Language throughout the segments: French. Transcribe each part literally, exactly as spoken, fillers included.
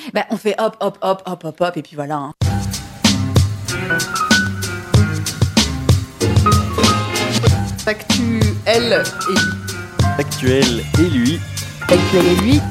Ben, on fait hop, hop, hop, hop, hop, hop, et puis voilà. Hein. Factuel et lui. Factuel et lui. Factuel et lui.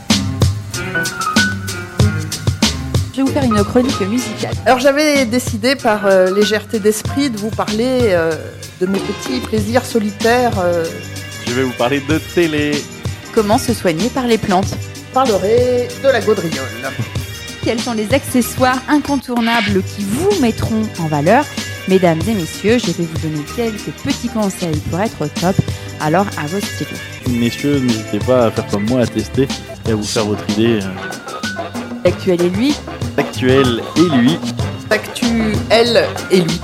Je vais vous faire une chronique musicale. Alors j'avais décidé par euh, légèreté d'esprit de vous parler euh, de mes petits plaisirs solitaires. Euh... Je vais vous parler de télé. Comment se soigner par les plantes. Je parlerai de la gaudriole. Quels sont les accessoires incontournables qui vous mettront en valeur? Mesdames et messieurs, je vais vous donner quelques petits conseils pour être au top. Alors à vos stylos. Messieurs, n'hésitez pas à faire comme moi, à tester et à vous faire votre idée. Factuel et lui. Factuel et lui. Factuel et lui.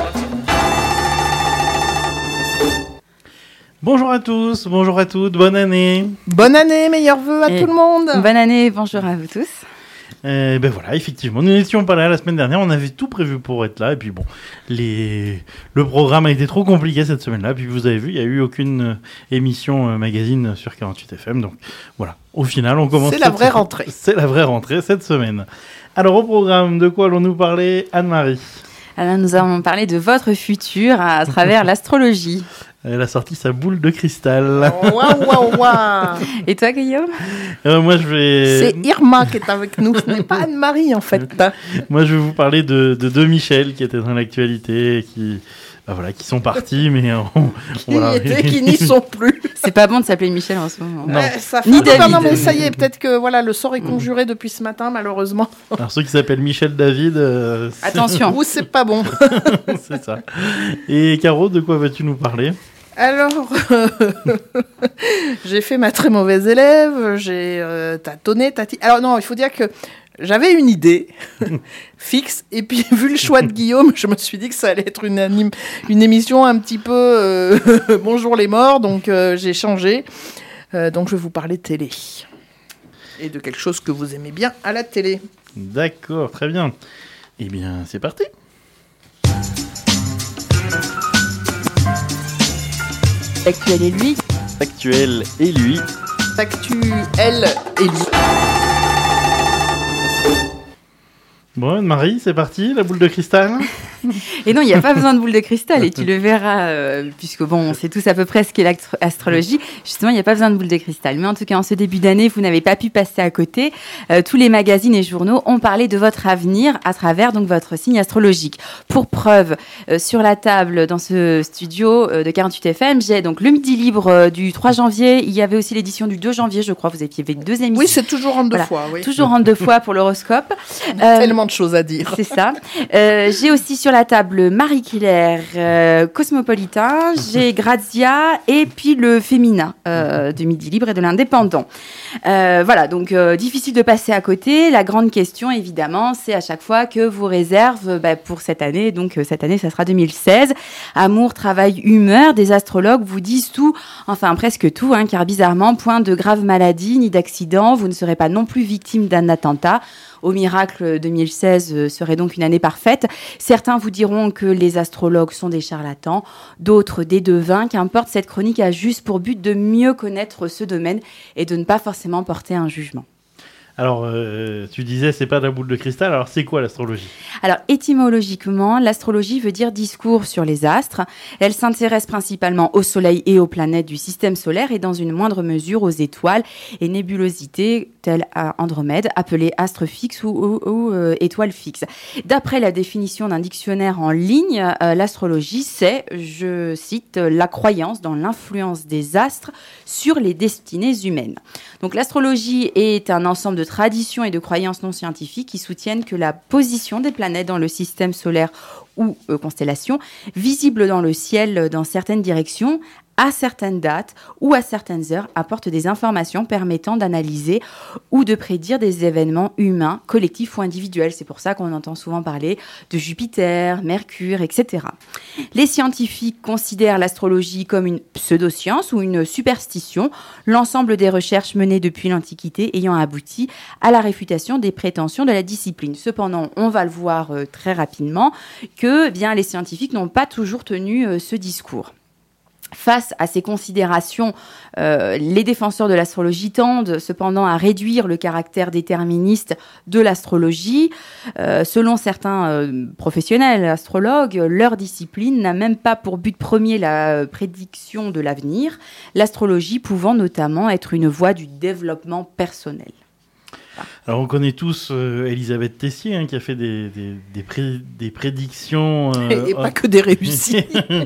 Bonjour à tous, bonjour à toutes, bonne année. Bonne année, meilleurs vœux à et tout le monde. Bonne année, bonjour à vous tous. Et ben voilà, effectivement, nous n'étions pas là la semaine dernière, on avait tout prévu pour être là, et puis bon, les... le programme a été trop compliqué cette semaine-là, puis vous avez vu, il n'y a eu aucune euh, émission euh, magazine sur quarante-huit F M, donc voilà, au final, on commence... C'est la vraie semaine. rentrée. C'est la vraie rentrée cette semaine. Alors au programme, de quoi allons-nous parler, Anne-Marie? Alors nous allons parler de votre futur à travers l'astrologie. Elle a sorti sa boule de cristal. Waouh, waouh, waouh. Et toi, Guillaume? euh, Moi, je vais... C'est Irma qui est avec nous, ce n'est pas Anne-Marie, en fait. Moi, je vais vous parler de, de deux Michel qui étaient dans l'actualité, qui... Bah voilà, qui sont partis, mais on, Qui voilà. y étaient, qui n'y sont plus. C'est pas bon de s'appeler Michel en ce moment. Non. Ouais, ça fait... Ni non, David. non, mais ça y est, peut-être que voilà, le sort est conjuré depuis ce matin, malheureusement. Alors ceux qui s'appellent Michel David, euh, c'est... Attention. Ou c'est pas bon. c'est ça. Et Caro, de quoi vas-tu nous parler? Alors, euh, j'ai fait ma très mauvaise élève, j'ai euh, tâtonné, tati... Alors non, il faut dire que j'avais une idée fixe, et puis vu le choix de Guillaume, je me suis dit que ça allait être une, anime, une émission un petit peu euh, bonjour les morts, donc euh, j'ai changé. Euh, donc je vais vous parler de télé. Et de quelque chose que vous aimez bien à la télé. D'accord, très bien. Eh bien, c'est parti. Factuel et lui. Factuel et lui. Factuel et lui. Bon, Marie, c'est parti, la boule de cristal. Et non, il n'y a pas besoin de boule de cristal, et tu le verras, euh, puisque bon, on sait tous à peu près ce qu'est l'astrologie. Justement, il n'y a pas besoin de boule de cristal. Mais en tout cas, en ce début d'année, vous n'avez pas pu passer à côté. Euh, tous les magazines et journaux ont parlé de votre avenir à travers donc votre signe astrologique. Pour preuve, euh, sur la table dans ce studio euh, de quarante-huit F M, j'ai donc le Midi Libre euh, du trois janvier. Il y avait aussi l'édition du deux janvier, je crois. Vous aviez fait deux émissions. Oui, c'est toujours en deux Voilà. fois. Oui. Toujours en deux fois pour l'horoscope. Euh, Tellement de choses à dire. C'est ça. Euh, j'ai aussi sur la table Marie-Claire, euh, Cosmopolitain, j'ai Grazia et puis le féminin euh, de Midi Libre et de l'Indépendant. Euh, voilà, donc euh, difficile de passer à côté. La grande question, évidemment, c'est à chaque fois que vous réserve bah, pour cette année. Donc euh, cette année, ça sera deux mille seize. Amour, travail, humeur. Des astrologues vous disent tout, enfin presque tout, hein, car bizarrement, point de grave maladie ni d'accident. Vous ne serez pas non plus victime d'un attentat. Au miracle, deux mille seize serait donc une année parfaite. Certains vous diront que les astrologues sont des charlatans, d'autres des devins. Qu'importe, cette chronique a juste pour but de mieux connaître ce domaine et de ne pas forcément porter un jugement. Alors, euh, tu disais, c'est pas de la boule de cristal, alors c'est quoi l'astrologie? Alors, étymologiquement, l'astrologie veut dire discours sur les astres. Elle s'intéresse principalement au soleil et aux planètes du système solaire et dans une moindre mesure aux étoiles et nébulosités telles Andromède, appelées astres fixes ou, ou, ou euh, étoiles fixes. D'après la définition d'un dictionnaire en ligne, euh, l'astrologie, c'est, je cite, la croyance dans l'influence des astres sur les destinées humaines. Donc, l'astrologie est un ensemble de traditions et de croyances non scientifiques qui soutiennent que la position des planètes dans le système solaire ou euh, constellation, visible dans le ciel dans certaines directions, à certaines dates ou à certaines heures, apporte des informations permettant d'analyser ou de prédire des événements humains, collectifs ou individuels. C'est pour ça qu'on entend souvent parler de Jupiter, Mercure, et cetera. Les scientifiques considèrent l'astrologie comme une pseudoscience ou une superstition, l'ensemble des recherches menées depuis l'Antiquité ayant abouti à la réfutation des prétentions de la discipline. Cependant, on va le voir euh, très rapidement que eh bien, les scientifiques n'ont pas toujours tenu euh, ce discours. Face à ces considérations, euh, les défenseurs de l'astrologie tendent cependant à réduire le caractère déterministe de l'astrologie. Euh, selon certains euh, professionnels astrologues, leur discipline n'a même pas pour but premier la prédiction de l'avenir, l'astrologie pouvant notamment être une voie du développement personnel. Alors on connaît tous euh, Elisabeth Tessier hein, qui a fait des, des, des, pré- des prédictions. Euh, et, et pas que des réussites.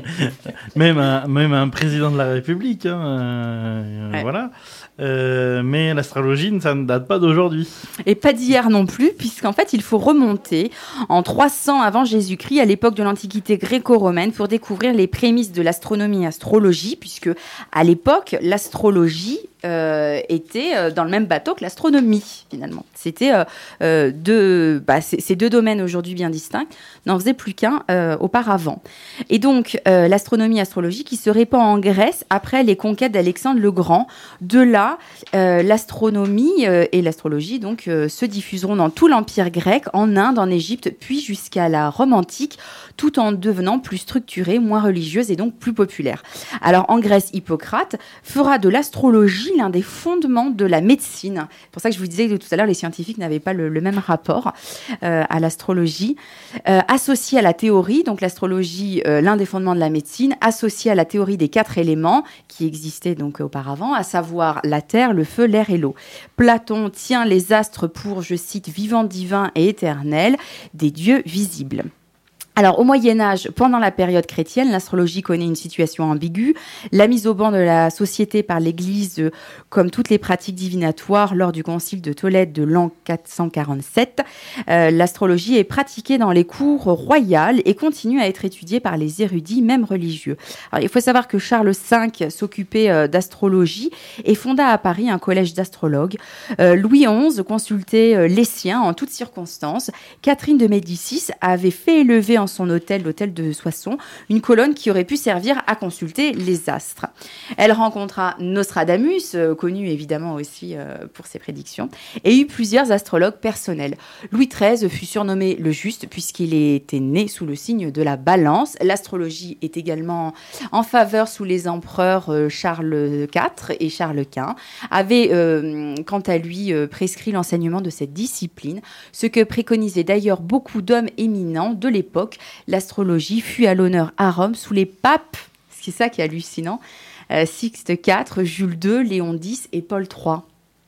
même, un, même un président de la République. Hein, euh, ouais. Voilà. Euh, mais l'astrologie, ça ne date pas d'aujourd'hui. Et pas d'hier non plus, puisqu'en fait, il faut remonter en trois cents avant Jésus-Christ, à l'époque de l'Antiquité gréco-romaine, pour découvrir les prémices de l'astronomie et astrologie, puisque à l'époque, l'astrologie euh, était euh, dans le même bateau que l'astronomie, finalement. C'était euh, euh, deux, bah, c- ces deux domaines aujourd'hui bien distincts, n'en faisaient plus qu'un euh, auparavant. Et donc, euh, l'astronomie et l'astrologie qui se répand en Grèce après les conquêtes d'Alexandre le Grand. De là, Euh, l'astronomie euh, et l'astrologie donc euh, se diffuseront dans tout l'Empire grec, en Inde, en Égypte, puis jusqu'à la Rome antique, tout en devenant plus structurée, moins religieuse et donc plus populaire. Alors en Grèce, Hippocrate fera de l'astrologie l'un des fondements de la médecine. C'est pour ça que je vous disais que tout à l'heure, les scientifiques n'avaient pas le, le même rapport euh, à l'astrologie. Euh, associé à la théorie, donc l'astrologie, euh, l'un des fondements de la médecine, associé à la théorie des quatre éléments qui existaient donc auparavant, à savoir la terre, le feu, l'air et l'eau. Platon tient les astres pour, je cite, vivants, divins et éternels, des dieux visibles. Alors, au Moyen-Âge, pendant la période chrétienne, l'astrologie connaît une situation ambiguë. La mise au ban de la société par l'Église, euh, comme toutes les pratiques divinatoires lors du concile de Tolède de l'an quatre cent quarante-sept, euh, l'astrologie est pratiquée dans les cours royales et continue à être étudiée par les érudits, même religieux. Alors, il faut savoir que Charles cinq s'occupait euh, d'astrologie et fonda à Paris un collège d'astrologues. Euh, Louis onze consultait euh, les siens en toutes circonstances. Catherine de Médicis avait fait élever en son hôtel, l'hôtel de Soissons, une colonne qui aurait pu servir à consulter les astres. Elle rencontra Nostradamus, euh, connu évidemment aussi euh, pour ses prédictions, et eut plusieurs astrologues personnels. Louis treize fut surnommé le Juste puisqu'il était né sous le signe de la Balance. L'astrologie est également en faveur sous les empereurs euh, Charles quatre et Charles Quint, avait euh, quant à lui euh, prescrit l'enseignement de cette discipline, ce que préconisaient d'ailleurs beaucoup d'hommes éminents de l'époque. L'astrologie fut à l'honneur à Rome sous les papes, c'est ça qui est hallucinant, euh, Sixte quatre, Jules deux, Léon dix et Paul trois.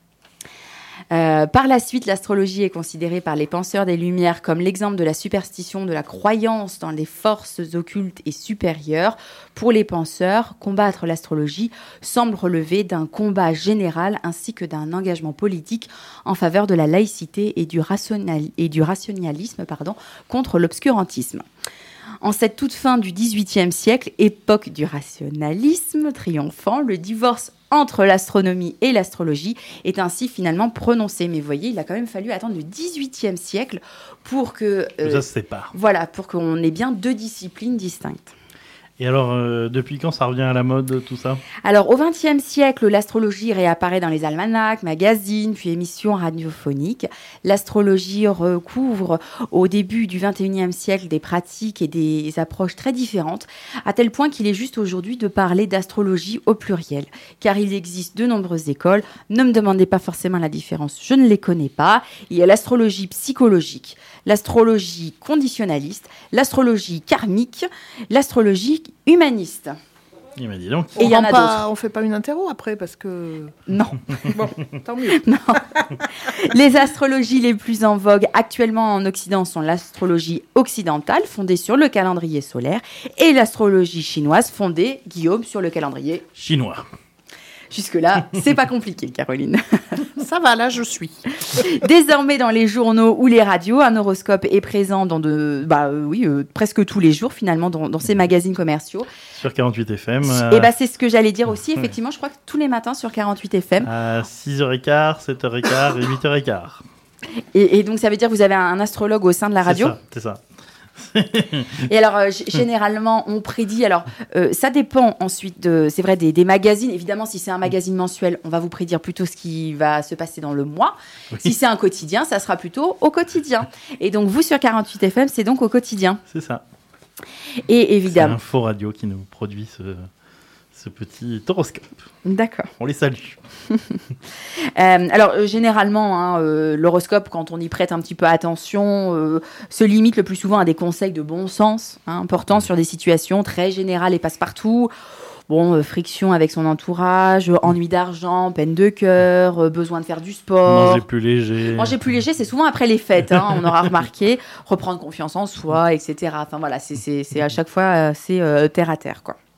Euh, par la suite, l'astrologie est considérée par les penseurs des Lumières comme l'exemple de la superstition, de la croyance dans les forces occultes et supérieures. Pour les penseurs, combattre l'astrologie semble relever d'un combat général ainsi que d'un engagement politique en faveur de la laïcité et du, rationnal- et du rationalisme pardon, contre l'obscurantisme. En cette toute fin du dix-huitième siècle, époque du rationalisme triomphant, le divorce entre l'astronomie et l'astrologie est ainsi finalement prononcé. Mais vous voyez, il a quand même fallu attendre le dix-huitième siècle pour que... Euh, ça se sépare. Voilà, pour qu'on ait bien deux disciplines distinctes. Et alors, euh, depuis quand ça revient à la mode, tout ça ? Alors, au vingtième siècle, l'astrologie réapparaît dans les almanachs, magazines, puis émissions radiophoniques. L'astrologie recouvre, au début du vingt et unième siècle, des pratiques et des approches très différentes, à tel point qu'il est juste aujourd'hui de parler d'astrologie au pluriel. Car il existe de nombreuses écoles. Ne me demandez pas forcément la différence, je ne les connais pas. Il y a l'astrologie psychologique, l'astrologie conditionnaliste, l'astrologie karmique, l'astrologie humaniste. Il m'a dit donc. Et il y en a pas, d'autres. On fait pas une interro après parce que... Non. Bon, tant mieux. Non. Les astrologies les plus en vogue actuellement en Occident sont l'astrologie occidentale, fondée sur le calendrier solaire, et l'astrologie chinoise, fondée, Guillaume, sur le calendrier Chinois. Jusque-là, c'est pas compliqué, Caroline. Ça va, là, je suis. Désormais, dans les journaux ou les radios, un horoscope est présent dans de, bah euh, oui, euh, presque tous les jours finalement dans, dans ces magazines commerciaux. Sur quarante-huit F M. Euh... Et bah c'est ce que j'allais dire aussi. Effectivement, je crois que tous les matins sur quarante-huit F M. À six heures quinze, sept heures quinze et huit heures quinze. Et, et donc ça veut dire que vous avez un astrologue au sein de la radio ? C'est ça, c'est ça. Et alors, euh, g- généralement, on prédit. Alors, euh, ça dépend ensuite, de, c'est vrai, des, des magazines. Évidemment, si c'est un magazine mensuel, on va vous prédire plutôt ce qui va se passer dans le mois. Oui. Si c'est un quotidien, ça sera plutôt au quotidien. Et donc, vous, sur quarante-huit F M, c'est donc au quotidien. C'est ça. Et évidemment. C'est Info Radio qui nous produit ce, ce petit horoscope. D'accord. On les salue. euh, alors, euh, généralement, hein, euh, l'horoscope, quand on y prête un petit peu attention, euh, se limite le plus souvent à des conseils de bon sens, hein, portant sur des situations très générales et passe-partout. Bon, euh, friction avec son entourage, ennui d'argent, peine de cœur, euh, besoin de faire du sport. Manger plus léger. Manger plus léger, c'est souvent après les fêtes, hein, on aura remarqué. Reprendre confiance en soi, et cetera. Enfin voilà, c'est, c'est, c'est à chaque fois assez euh, terre à terre, quoi.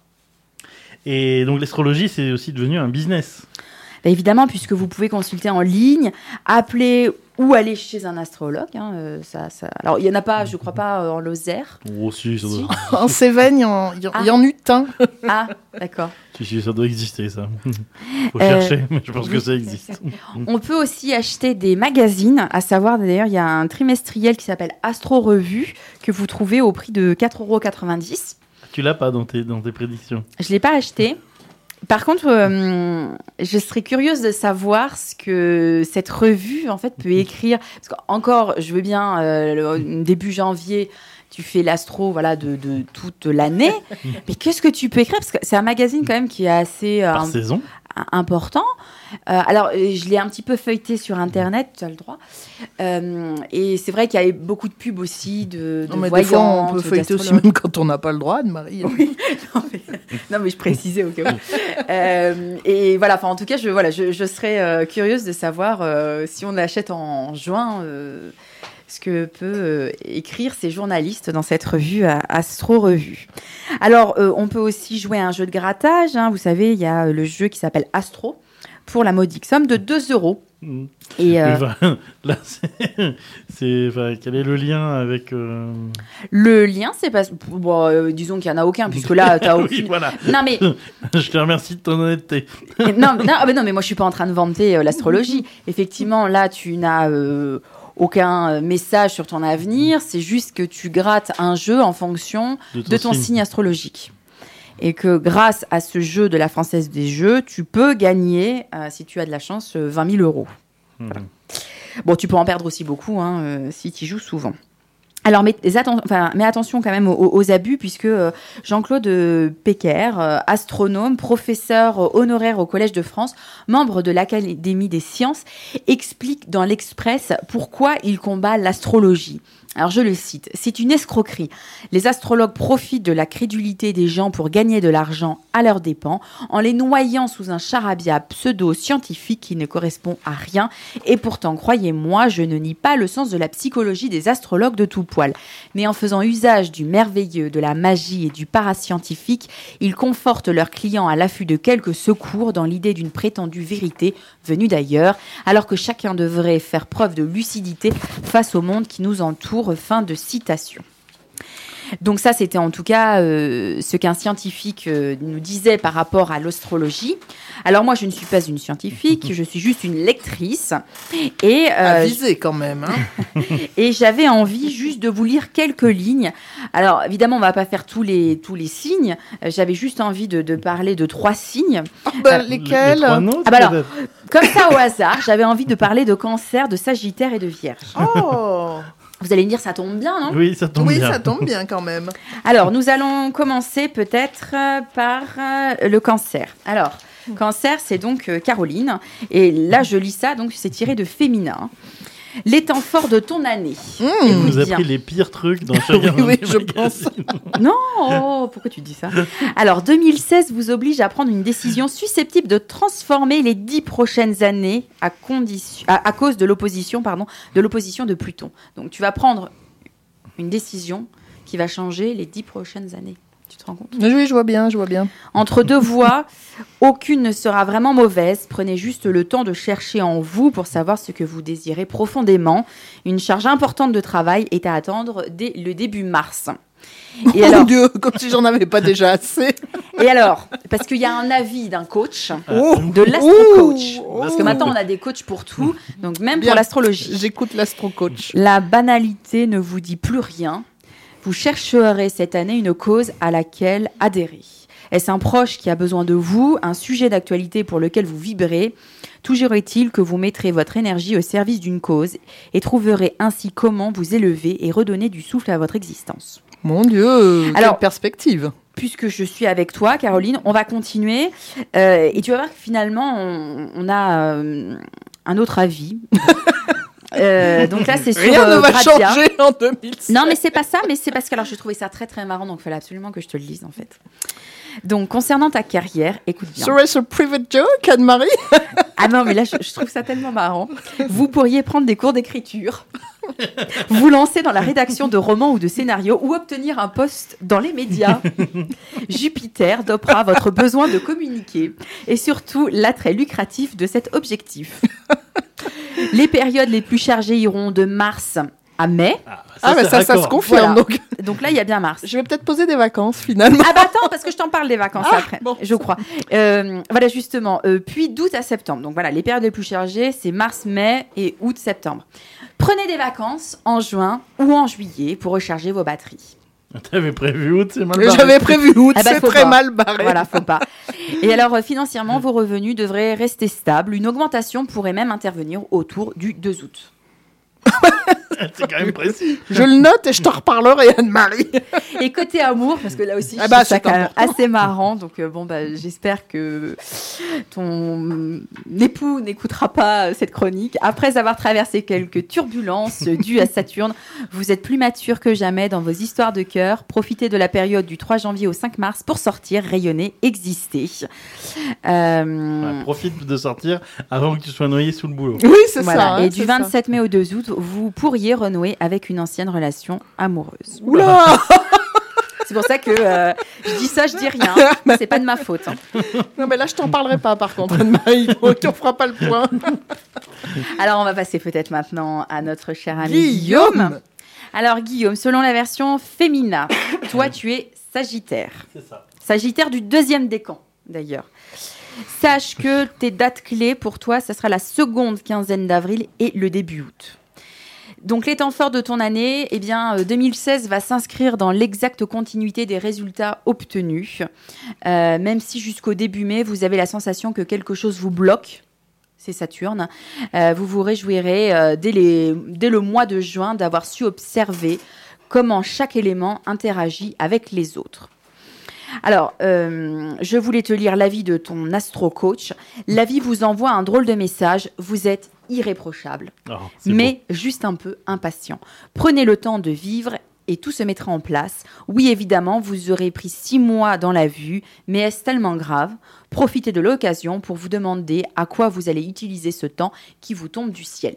Et donc l'astrologie, c'est aussi devenu un business. Bah, évidemment, puisque vous pouvez consulter en ligne, appeler ou aller chez un astrologue. Hein, euh, ça, ça... Alors, il n'y en a pas, je ne crois pas, euh, en Lozère. Oh, si, ça doit... Si. En Cévennes, il y en, il y en, Ah. il y en eut un. Ah, d'accord. Si, si, ça doit exister, ça. Faut Euh, chercher, mais je pense oui. que ça existe. On peut aussi acheter des magazines, à savoir, d'ailleurs, il y a un trimestriel qui s'appelle Astro Revue, que vous trouvez au prix de quatre euros quatre-vingt-dix. Tu l'as pas dans tes, dans tes prédictions. Je ne l'ai pas acheté. Par contre, euh, je serais curieuse de savoir ce que cette revue en fait peut écrire. Parce qu'encore, je veux bien euh, le début janvier, tu fais l'astro, voilà, de, de toute l'année. Mais qu'est-ce que tu peux écrire? Parce que c'est un magazine quand même qui est assez euh, Par saison. important. Euh, alors, je l'ai un petit peu feuilleté sur Internet, tu as le droit. Euh, et c'est vrai qu'il y a beaucoup de pubs aussi, de, de Non, mais des fois, on voyantes, peut feuilleter aussi d'astrologues. même quand on n'a pas le droit, Anne-Marie. Oui, non mais, non, mais je précisais au cas où. Euh, et voilà, enfin, en tout cas, je, voilà, je, je serais euh, curieuse de savoir euh, si on achète en juin euh, ce que peut euh, écrire ces journalistes dans cette revue euh, Astro Revue. Alors, euh, on peut aussi jouer à un jeu de grattage. Hein, vous savez, il y a le jeu qui s'appelle Astro pour la modique somme de deux euros. Mmh. Et euh, Enfin, là, c'est, c'est, enfin, quel est le lien avec... euh... le lien, c'est pas... Bon, euh, disons qu'il n'y en a aucun, puisque là, tu n'as aucune... Oui, voilà. Non, mais... Je te remercie de ton honnêteté. non, non, ah ben non, mais moi je suis pas en train de vanter euh, l'astrologie. Effectivement, là, tu n'as euh, aucun euh, message sur ton avenir. C'est juste que tu grattes un jeu en fonction De ton de ton signe. signe astrologique. Et que grâce à ce jeu de la Française des Jeux, tu peux gagner, euh, si tu as de la chance, euh, vingt mille euros. Mmh. Bon, tu peux en perdre aussi beaucoup hein, euh, si tu joues souvent. Alors, mais, atten- enfin, mais attention quand même aux, aux abus, puisque euh, Jean-Claude euh, Pecker, euh, astronome, professeur euh, honoraire au Collège de France, membre de l'Académie des sciences, explique dans l'Express pourquoi il combat l'astrologie. Alors, je le cite, « C'est une escroquerie. Les astrologues profitent de la crédulité des gens pour gagner de l'argent à leurs dépens, en les noyant sous un charabia pseudo-scientifique qui ne correspond à rien. Et pourtant, croyez-moi, je ne nie pas le sens de la psychologie des astrologues de tout poil. Mais en faisant usage du merveilleux, de la magie et du parascientifique, ils confortent leurs clients à l'affût de quelques secours dans l'idée d'une prétendue vérité venue d'ailleurs, alors que chacun devrait faire preuve de lucidité face au monde qui nous entoure. » Fin de citation. Donc ça, c'était en tout cas euh, ce qu'un scientifique euh, nous disait par rapport à l'astrologie. Alors moi, je ne suis pas une scientifique, je suis juste une lectrice. Et, euh, Avisé quand même. Hein. et j'avais envie juste de vous lire quelques lignes. Alors évidemment, on ne va pas faire tous les, tous les signes. Euh, j'avais juste envie de, de parler de trois signes. Ah bah, Euh, lesquels Les trois nôtres, Ah bah alors, peut-être. Comme ça au hasard, j'avais envie de parler de Cancer, de Sagittaire et de Vierge. Oh Vous allez me dire, ça tombe bien, non ? Oui, ça tombe Oui, bien. ça tombe bien quand même. Alors, nous allons commencer peut-être euh, par euh, le Cancer. Alors, Cancer, c'est donc euh, Caroline. Et là, je lis ça, donc c'est tiré de Féminin. Les temps forts de ton année. Mmh. Il Écoute nous a bien. pris les pires trucs dans chacun Oui, oui, des je magazines. Non, oh, pourquoi tu dis ça ? Alors, deux mille seize vous oblige à prendre une décision susceptible de transformer les dix prochaines années à, condition, à, à cause de l'opposition, pardon, de l'opposition de Pluton. Donc, tu vas prendre une décision qui va changer les dix prochaines années. Tu te rends compte ? Oui, je vois bien, je vois bien. Entre deux voies, aucune ne sera vraiment mauvaise. Prenez juste le temps de chercher en vous pour savoir ce que vous désirez profondément. Une charge importante de travail est à attendre dès le début mars. Et Mon alors, Dieu, comme si j'en avais pas déjà assez. et alors, parce qu'il y a un avis d'un coach, Oh, de l'astro-coach. oh, Parce que maintenant, on a des coachs pour tout, donc même Bien. pour l'astrologie. J'écoute l'astro-coach. La banalité ne vous dit plus rien. Vous chercherez cette année une cause à laquelle adhérer. Est-ce un proche qui a besoin de vous, un sujet d'actualité pour lequel vous vibrez ? Toujours est-il que vous mettrez votre énergie au service d'une cause et trouverez ainsi comment vous élever et redonner du souffle à votre existence. Mon Dieu, Alors- quelle perspective. puisque je suis avec toi, Caroline, on va continuer. Euh, et tu vas voir que finalement, on, on a euh, un autre avis. Euh, donc là, c'est sur Rien euh, ne va Grazia. changer en deux mille sept. Non, mais c'est pas ça, mais c'est parce que alors je trouvais ça très très marrant, donc il fallait absolument que je te le lise en fait. Donc concernant ta carrière, écoute bien. Serait-ce un private joke, Anne-Marie? Ah non, mais là je, je trouve ça tellement marrant. Vous pourriez prendre des cours d'écriture, vous lancer dans la rédaction de romans ou de scénarios, ou obtenir un poste dans les médias. Jupiter dopera votre besoin de communiquer et surtout l'attrait lucratif de cet objectif. Les périodes les plus chargées iront de mars à mai. Ah, ça, Ah, mais c'est ça, ça raccord. se confirme. Voilà. Donc, Donc là, il y a bien mars. je vais peut-être poser des vacances finalement. Ah bah attends, parce que je t'en parle des vacances Ah, après, bon. je crois. Euh, voilà, justement, euh, puis d'août à septembre. Donc voilà, les périodes les plus chargées, c'est mars, mai et août, septembre. Prenez des vacances en juin ou en juillet pour recharger vos batteries. T'avais prévu août, c'est mal barré. J'avais prévu août, Ah bah, c'est faut très pas. mal barré. Voilà, faut pas. Et alors, euh, financièrement, vos revenus devraient rester stables. Une augmentation pourrait même intervenir autour du deux août. C'est quand même précis. Je le note et je t'en reparlerai, Anne-Marie. Et côté amour, parce que là aussi, je Ah bah, trouve ça c'est quand même important. assez marrant. Donc, euh, bon, bah, j'espère que ton époux n'écoutera pas cette chronique. Après avoir traversé quelques turbulences dues à Saturne, vous êtes plus mature que jamais dans vos histoires de cœur. Profitez de la période du trois janvier au cinq mars pour sortir, rayonner, exister. Euh, Ouais, profite de sortir avant que tu sois noyé sous le boulot. Oui, c'est voilà. ça. hein, Et du c'est ça. vingt-sept mai au deux août, vous pourriez renouer avec une ancienne relation amoureuse. Oula. C'est pour ça que euh, je dis ça, je dis rien. C'est pas de ma faute. hein. Non, mais là, je t'en parlerai pas, par contre, Anne-Marie. Donc, on fera pas le point. Alors, on va passer peut-être maintenant à notre cher ami Guillaume. Guillaume. Alors, Guillaume, selon la version féminin, toi, tu es Sagittaire. C'est ça. Sagittaire du deuxième décan, d'ailleurs. Sache que tes dates clés pour toi, ça sera la seconde quinzaine d'avril et le début août. Donc, les temps forts de ton année, eh bien, euh, deux mille seize va s'inscrire dans l'exacte continuité des résultats obtenus. Euh, même si jusqu'au début mai, vous avez la sensation que quelque chose vous bloque, c'est Saturne, euh, vous vous réjouirez euh, dès, les, dès le mois de juin d'avoir su observer comment chaque élément interagit avec les autres. Alors, euh, je voulais te lire l'avis de ton astro-coach. La vie vous envoie un drôle de message. Vous êtes irréprochable, Oh, c'est mais juste un peu impatient. Prenez le temps de vivre et tout se mettra en place. Oui, évidemment, vous aurez pris six mois dans la vue, mais est-ce tellement grave ? Profitez de l'occasion pour vous demander à quoi vous allez utiliser ce temps qui vous tombe du ciel.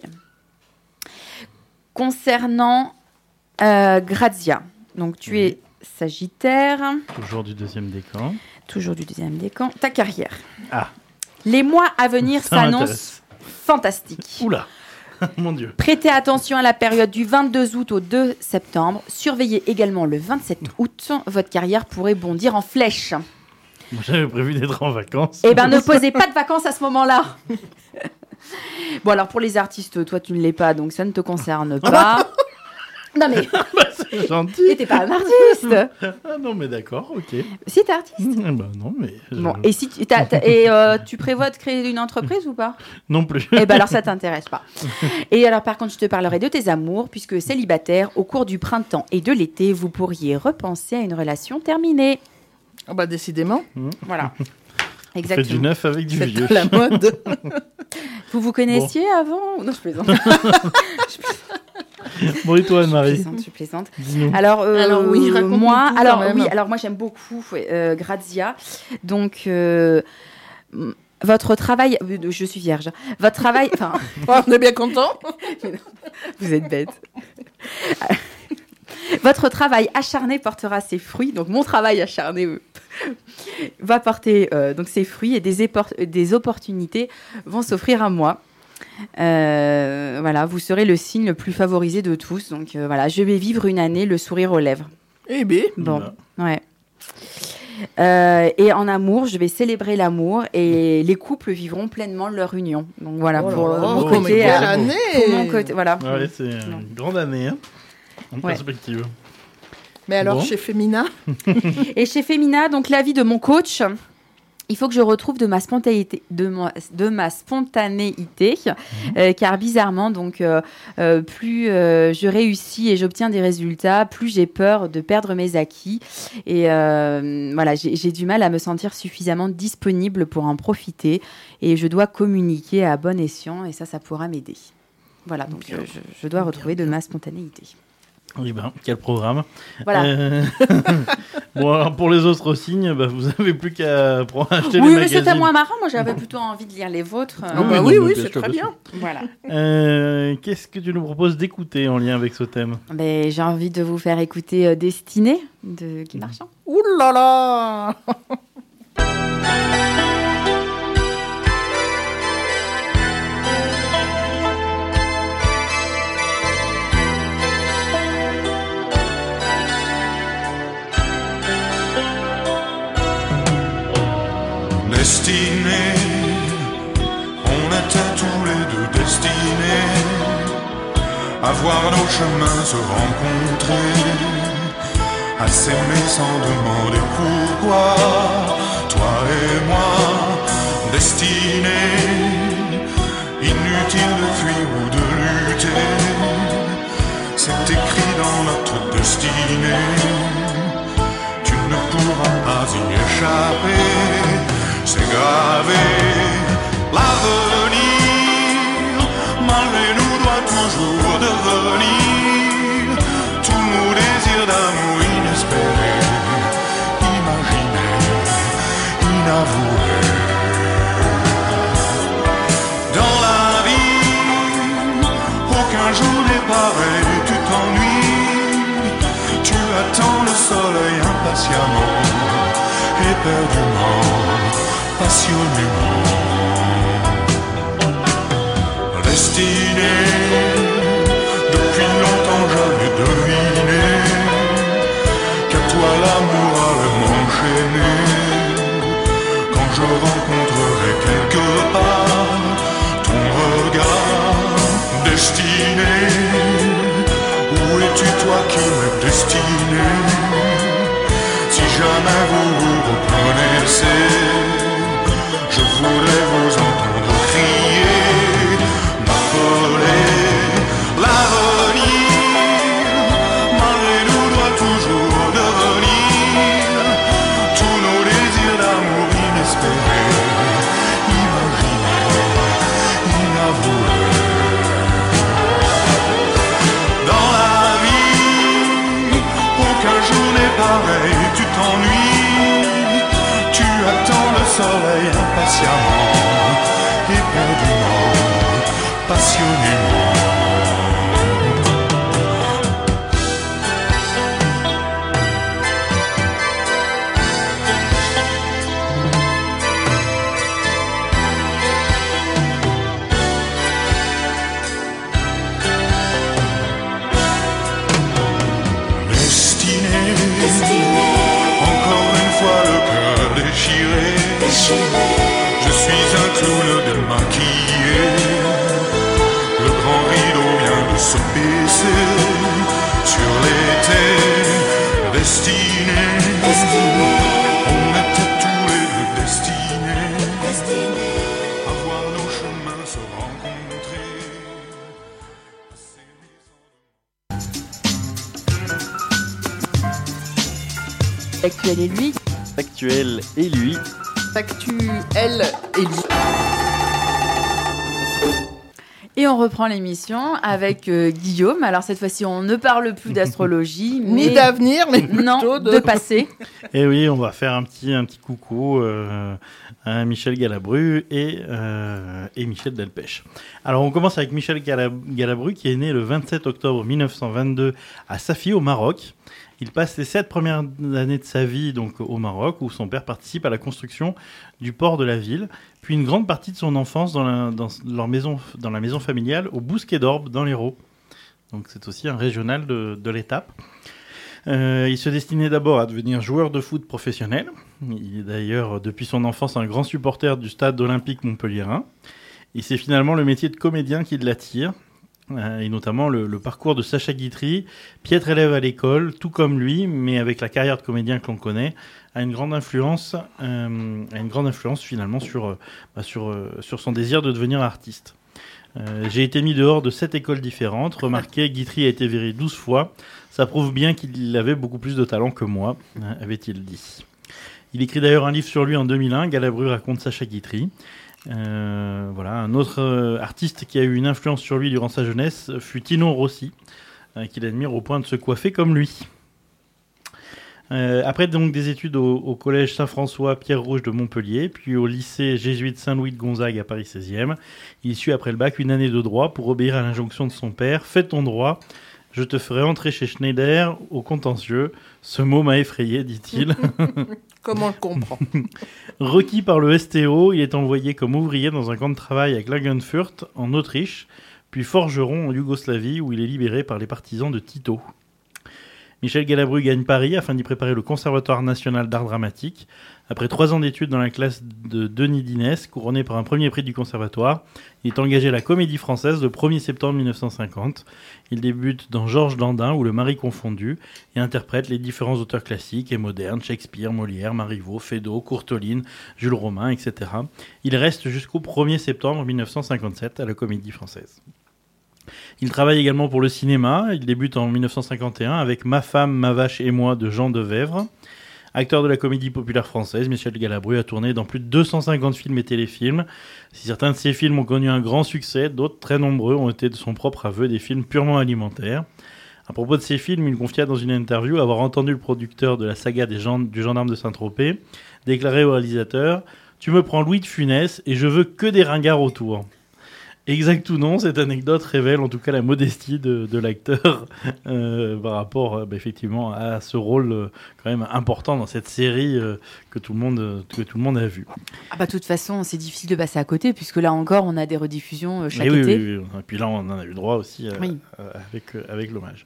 Concernant euh, Grazia, donc tu Oui. es Sagittaire, beau. Toujours du deuxième décan. toujours du deuxième décan, ta carrière. Ah, Les mois à venir ça s'annoncent m'intéresse. fantastiques. Oula, mon Dieu. Prêtez attention à la période du vingt-deux août au deux septembre. Surveillez également le vingt-sept août. Votre carrière pourrait bondir en flèche. Moi, j'avais prévu d'être en vacances. Eh bien, ne posez pas de vacances à ce moment-là. Bon, alors pour les artistes, toi, tu ne l'es pas, donc ça ne te concerne pas. Non, mais C'est gentil. et t'es pas un artiste. Ah non, mais d'accord, ok. Si, t'es artiste. Eh ben non, mais... je- Bon, et, si tu, t'as- t'as- et euh, tu prévois de créer une entreprise ou pas? Non plus. Eh ben alors ça t'intéresse pas. Et alors par contre, je te parlerai de tes amours, puisque célibataire, au cours du printemps et de l'été, vous pourriez repenser à une relation terminée. Ah bah, décidément. Voilà. On fait du Exactement. neuf avec du C'est vieux. pas la mode. Vous vous connaissiez avant? Non, je plaisante. Bon, et toi, Je Anne-Marie plaisante, je plaisante. Dis-nous. Alors, euh, Alors oui, raconte-nous moi, tout, quand alors même. oui, alors moi j'aime beaucoup euh, Grazia. Donc euh, m- votre travail, euh, je suis vierge. Votre travail, enfin, Oh, on est bien content. vous êtes bête. Votre travail acharné portera ses fruits. Donc mon travail acharné euh, va porter euh, donc ses fruits et des, épor- des opportunités vont s'offrir à moi. Euh, voilà, vous serez le signe le plus favorisé de tous. Donc euh, voilà, je vais vivre une année le sourire aux lèvres. Eh bien. Bon, Voilà. ouais. Euh, et en amour, je vais célébrer l'amour et les couples vivront pleinement leur union. Donc voilà, Oh là pour, là, mon oh, mais côté, quelle euh, bon. année. pour mon côté, voilà. Ah ouais, c'est Non. une grande année, hein, en Ouais. perspective. Mais alors, Bon. chez Femina, Et chez Femina, donc l'avis de mon coach, Il faut que je retrouve de ma spontanéité, de ma, de ma spontanéité mmh. euh, car bizarrement, donc, euh, euh, plus euh, je réussis et j'obtiens des résultats, plus j'ai peur de perdre mes acquis. Et euh, voilà, j'ai, j'ai du mal à me sentir suffisamment disponible pour en profiter. Et je dois communiquer à bon escient et ça, ça pourra m'aider. Voilà, donc je, je, je dois retrouver de ma spontanéité. Oui, ben, quel programme. Voilà. Euh... bon, alors pour les autres signes, bah, vous n'avez plus qu'à acheter oui, les magazines. Oui, mais c'était moins marrant. Moi, j'avais plutôt envie de lire les vôtres. Ah bah oui, oui, c'est très bien. Voilà. Euh, qu'est-ce que tu nous proposes d'écouter en lien avec ce thème ? Ben, j'ai envie de vous faire écouter euh, Destinée de Guy Marchand. Ouh là là. Destinés, on était tous les deux destinés à voir nos chemins se rencontrer, à s'aimer sans demander pourquoi. Toi et moi, destinés, inutile de fuir ou de lutter, c'est écrit dans notre destinée, tu ne pourras pas y échapper. C'est gravé, l'avenir, malgré nous, doit toujours devenir tous nos désirs d'amour inespérés, imaginés, inavoués. Dans la vie, aucun jour n'est pareil, tu t'ennuies, tu attends le soleil impatiemment, éperdument, passionnément. Destiné, depuis longtemps j'avais deviné qu'à toi l'amour allait m'enchaîner. Quand je rencontrerai quelque part ton regard destiné, où es-tu toi qui m'es destiné? Si jamais vous vous reconnaissez, je voudrais vous entendre crier, m'appeler. L'avenir, malgré nous, doit toujours devenir tous nos désirs d'amour inespérés, imaginés, inavoués. Dans la vie, aucun jour n'est pareil, tu t'ennuies, tu attends le soleil impatiemment, éperdument, passionnément. Je suis un clown démaquillé, le grand rideau vient de se baisser sur l'été destiné. On était tous les deux destinés à voir nos chemins se rencontrer. Actuel et lui. Actuel et lui. Actuel et lui. Et on reprend l'émission avec euh, Guillaume. Alors cette fois-ci, on ne parle plus d'astrologie, ni mais... d'avenir, mais plutôt non, de... de passé. Et oui, on va faire un petit, un petit coucou euh, à Michel Galabru et, euh, et Michel Delpech. Alors on commence avec Michel Galabru qui est né le vingt-sept octobre mille neuf cent vingt-deux à Safi au Maroc. Il passe les sept premières années de sa vie donc, au Maroc, où son père participe à la construction du port de la ville, puis une grande partie de son enfance dans la, dans leur maison, dans la maison familiale au Bousquet d'Orbe, dans l'Hérault. Donc c'est aussi un régional de, de l'étape. Euh, il se destinait d'abord à devenir joueur de foot professionnel. Il est d'ailleurs, depuis son enfance, un grand supporter du stade olympique montpelliérain. Et c'est finalement le métier de comédien qui l'attire. euh, et notamment le, le parcours de Sacha Guitry, piètre élève à l'école, tout comme lui, mais avec la carrière de comédien que l'on connaît, a une grande influence, euh, a une grande influence finalement sur, euh, bah, sur, euh, sur son désir de devenir artiste. Euh, j'ai été mis dehors de sept écoles différentes. Remarquez, Guitry a été viré douze fois. Ça prouve bien qu'il avait beaucoup plus de talent que moi, avait-il dit. Il écrit d'ailleurs un livre sur lui en deux mille un, Galabru raconte Sacha Guitry. Euh, voilà, un autre euh, artiste qui a eu une influence sur lui durant sa jeunesse fut Tino Rossi, euh, qu'il admire au point de se coiffer comme lui. Euh, après donc des études au, au collège Saint-François Pierre-Rouge de Montpellier, puis au lycée jésuite Saint-Louis de Gonzague à Paris seizième, il suit après le bac une année de droit pour obéir à l'injonction de son père. Fais ton droit, je te ferai entrer chez Schneider au contentieux. Ce mot m'a effrayé, dit-il. Comment on le comprend? Requis par le S T O, il est envoyé comme ouvrier dans un camp de travail à Klagenfurt en Autriche, puis forgeron en Yougoslavie où il est libéré par les partisans de Tito. Michel Galabru gagne Paris afin d'y préparer le Conservatoire national d'art dramatique. Après trois ans d'études dans la classe de Denis Dinès, couronné par un premier prix du Conservatoire, il est engagé à la Comédie Française le premier septembre mille neuf cent cinquante. Il débute dans Georges Dandin ou Le Mari confondu et interprète les différents auteurs classiques et modernes, Shakespeare, Molière, Marivaux, Feydeau, Courteline, Jules Romain, et cetera. Il reste jusqu'au premier septembre mille neuf cent cinquante-sept à la Comédie Française. Il travaille également pour le cinéma. Il débute en mille neuf cent cinquante et un avec Ma femme, ma vache et moi de Jean Devèvre. Acteur de la comédie populaire française, Michel Galabru a tourné dans plus de deux cent cinquante films et téléfilms. Si certains de ces films ont connu un grand succès, d'autres, très nombreux, ont été de son propre aveu des films purement alimentaires. À propos de ces films, il confia dans une interview avoir entendu le producteur de la saga des gens, du Gendarme de Saint-Tropez déclarer au réalisateur « Tu me prends Louis de Funès et je veux que des ringards autour ». Exact ou non, cette anecdote révèle en tout cas la modestie de, de l'acteur euh, par rapport euh, bah, effectivement à ce rôle euh, quand même important dans cette série euh, que, tout le monde, euh, que tout le monde a vu. Ah bah, de toute façon, c'est difficile de passer à côté puisque là encore, on a des rediffusions euh, chaque oui, été. Oui, oui, oui. Et puis là, on en a eu droit aussi euh, oui. euh, avec, euh, avec l'hommage.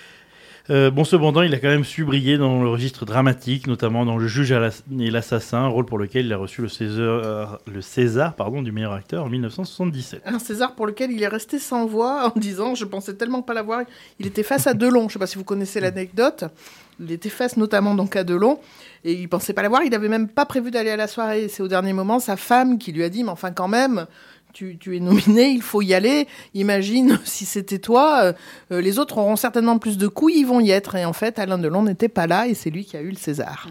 Euh, bon, cependant, il a quand même su briller dans le registre dramatique, notamment dans Le Juge et l'Assassin, rôle pour lequel il a reçu le César, le César pardon, du meilleur acteur en mille neuf cent soixante-dix-sept. Un César pour lequel il est resté sans voix en disant « Je pensais tellement pas l'avoir ». Il était face à Delon. Je ne sais pas si vous connaissez l'anecdote. Il était face notamment donc à Delon et il pensait pas l'avoir. Il n'avait même pas prévu d'aller à la soirée. C'est au dernier moment sa femme qui lui a dit « Mais enfin quand même ». Tu, tu es nominé, il faut y aller. Imagine si c'était toi, euh, les autres auront certainement plus de couilles, ils vont y être. Et en fait, Alain Delon n'était pas là et c'est lui qui a eu le César.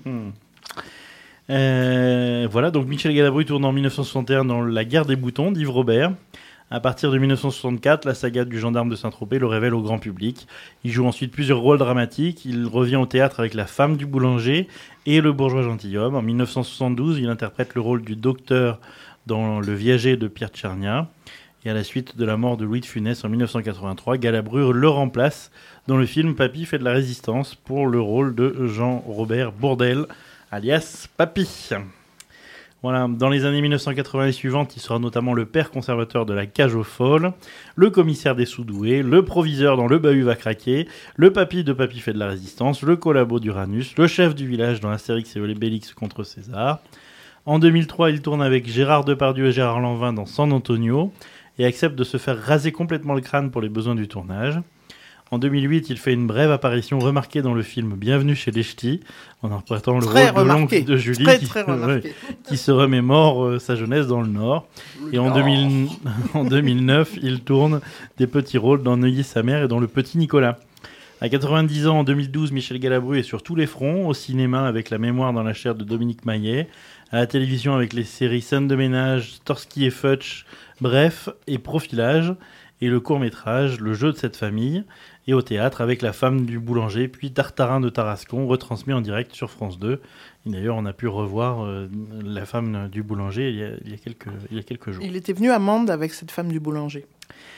euh, voilà, donc Michel Galabru tourne en mille neuf cent soixante et un dans La Guerre des boutons d'Yves Robert. À partir de mille neuf cent soixante-quatre, la saga du Gendarme de Saint-Tropez le révèle au grand public. Il joue ensuite plusieurs rôles dramatiques. Il revient au théâtre avec La femme du boulanger et Le bourgeois gentilhomme. En mille neuf cent soixante-douze, il interprète le rôle du docteur dans Le Viager de Pierre Tchernia. Et à la suite de la mort de Louis de Funès en mille neuf cent quatre-vingt-trois, Galabru le remplace dans le film Papy fait de la résistance pour le rôle de Jean-Robert Bourdelle, alias Papy. Voilà, dans les années mille neuf cent quatre-vingts et suivantes, il sera notamment le père conservateur de La Cage aux Folles, le commissaire des Sous-Doués, le proviseur dans Le Bahut va craquer, le papy de Papy fait de la résistance, le collabo d'Uranus, le chef du village dans Astérix et Obélix contre César. En deux mille trois, il tourne avec Gérard Depardieu et Gérard Lanvin dans San Antonio et accepte de se faire raser complètement le crâne pour les besoins du tournage. En deux mille huit, il fait une brève apparition remarquée dans le film Bienvenue chez les Ch'tis, en interprétant le très rôle de l'oncle de Julie, très, qui, très ouais, qui se remémore euh, sa jeunesse dans le Nord. Le et en, deux mille, en deux mille neuf, il tourne des petits rôles dans Neuilly sa mère et dans Le Petit Nicolas. À quatre-vingt-dix ans, en deux mille douze, Michel Galabru est sur tous les fronts, au cinéma avec La mémoire dans la chair de Dominique Maillet, à la télévision avec les séries Scène de ménage, Starsky et Futch, Bref et Profilage, et le court-métrage Le jeu de cette famille, et au théâtre avec La femme du boulanger, puis Tartarin de Tarascon, retransmis en direct sur France deux. Et d'ailleurs, on a pu revoir euh, La femme du boulanger il y, a, il, y a quelques, il y a quelques jours. Il était venu à Mende avec cette femme du boulanger.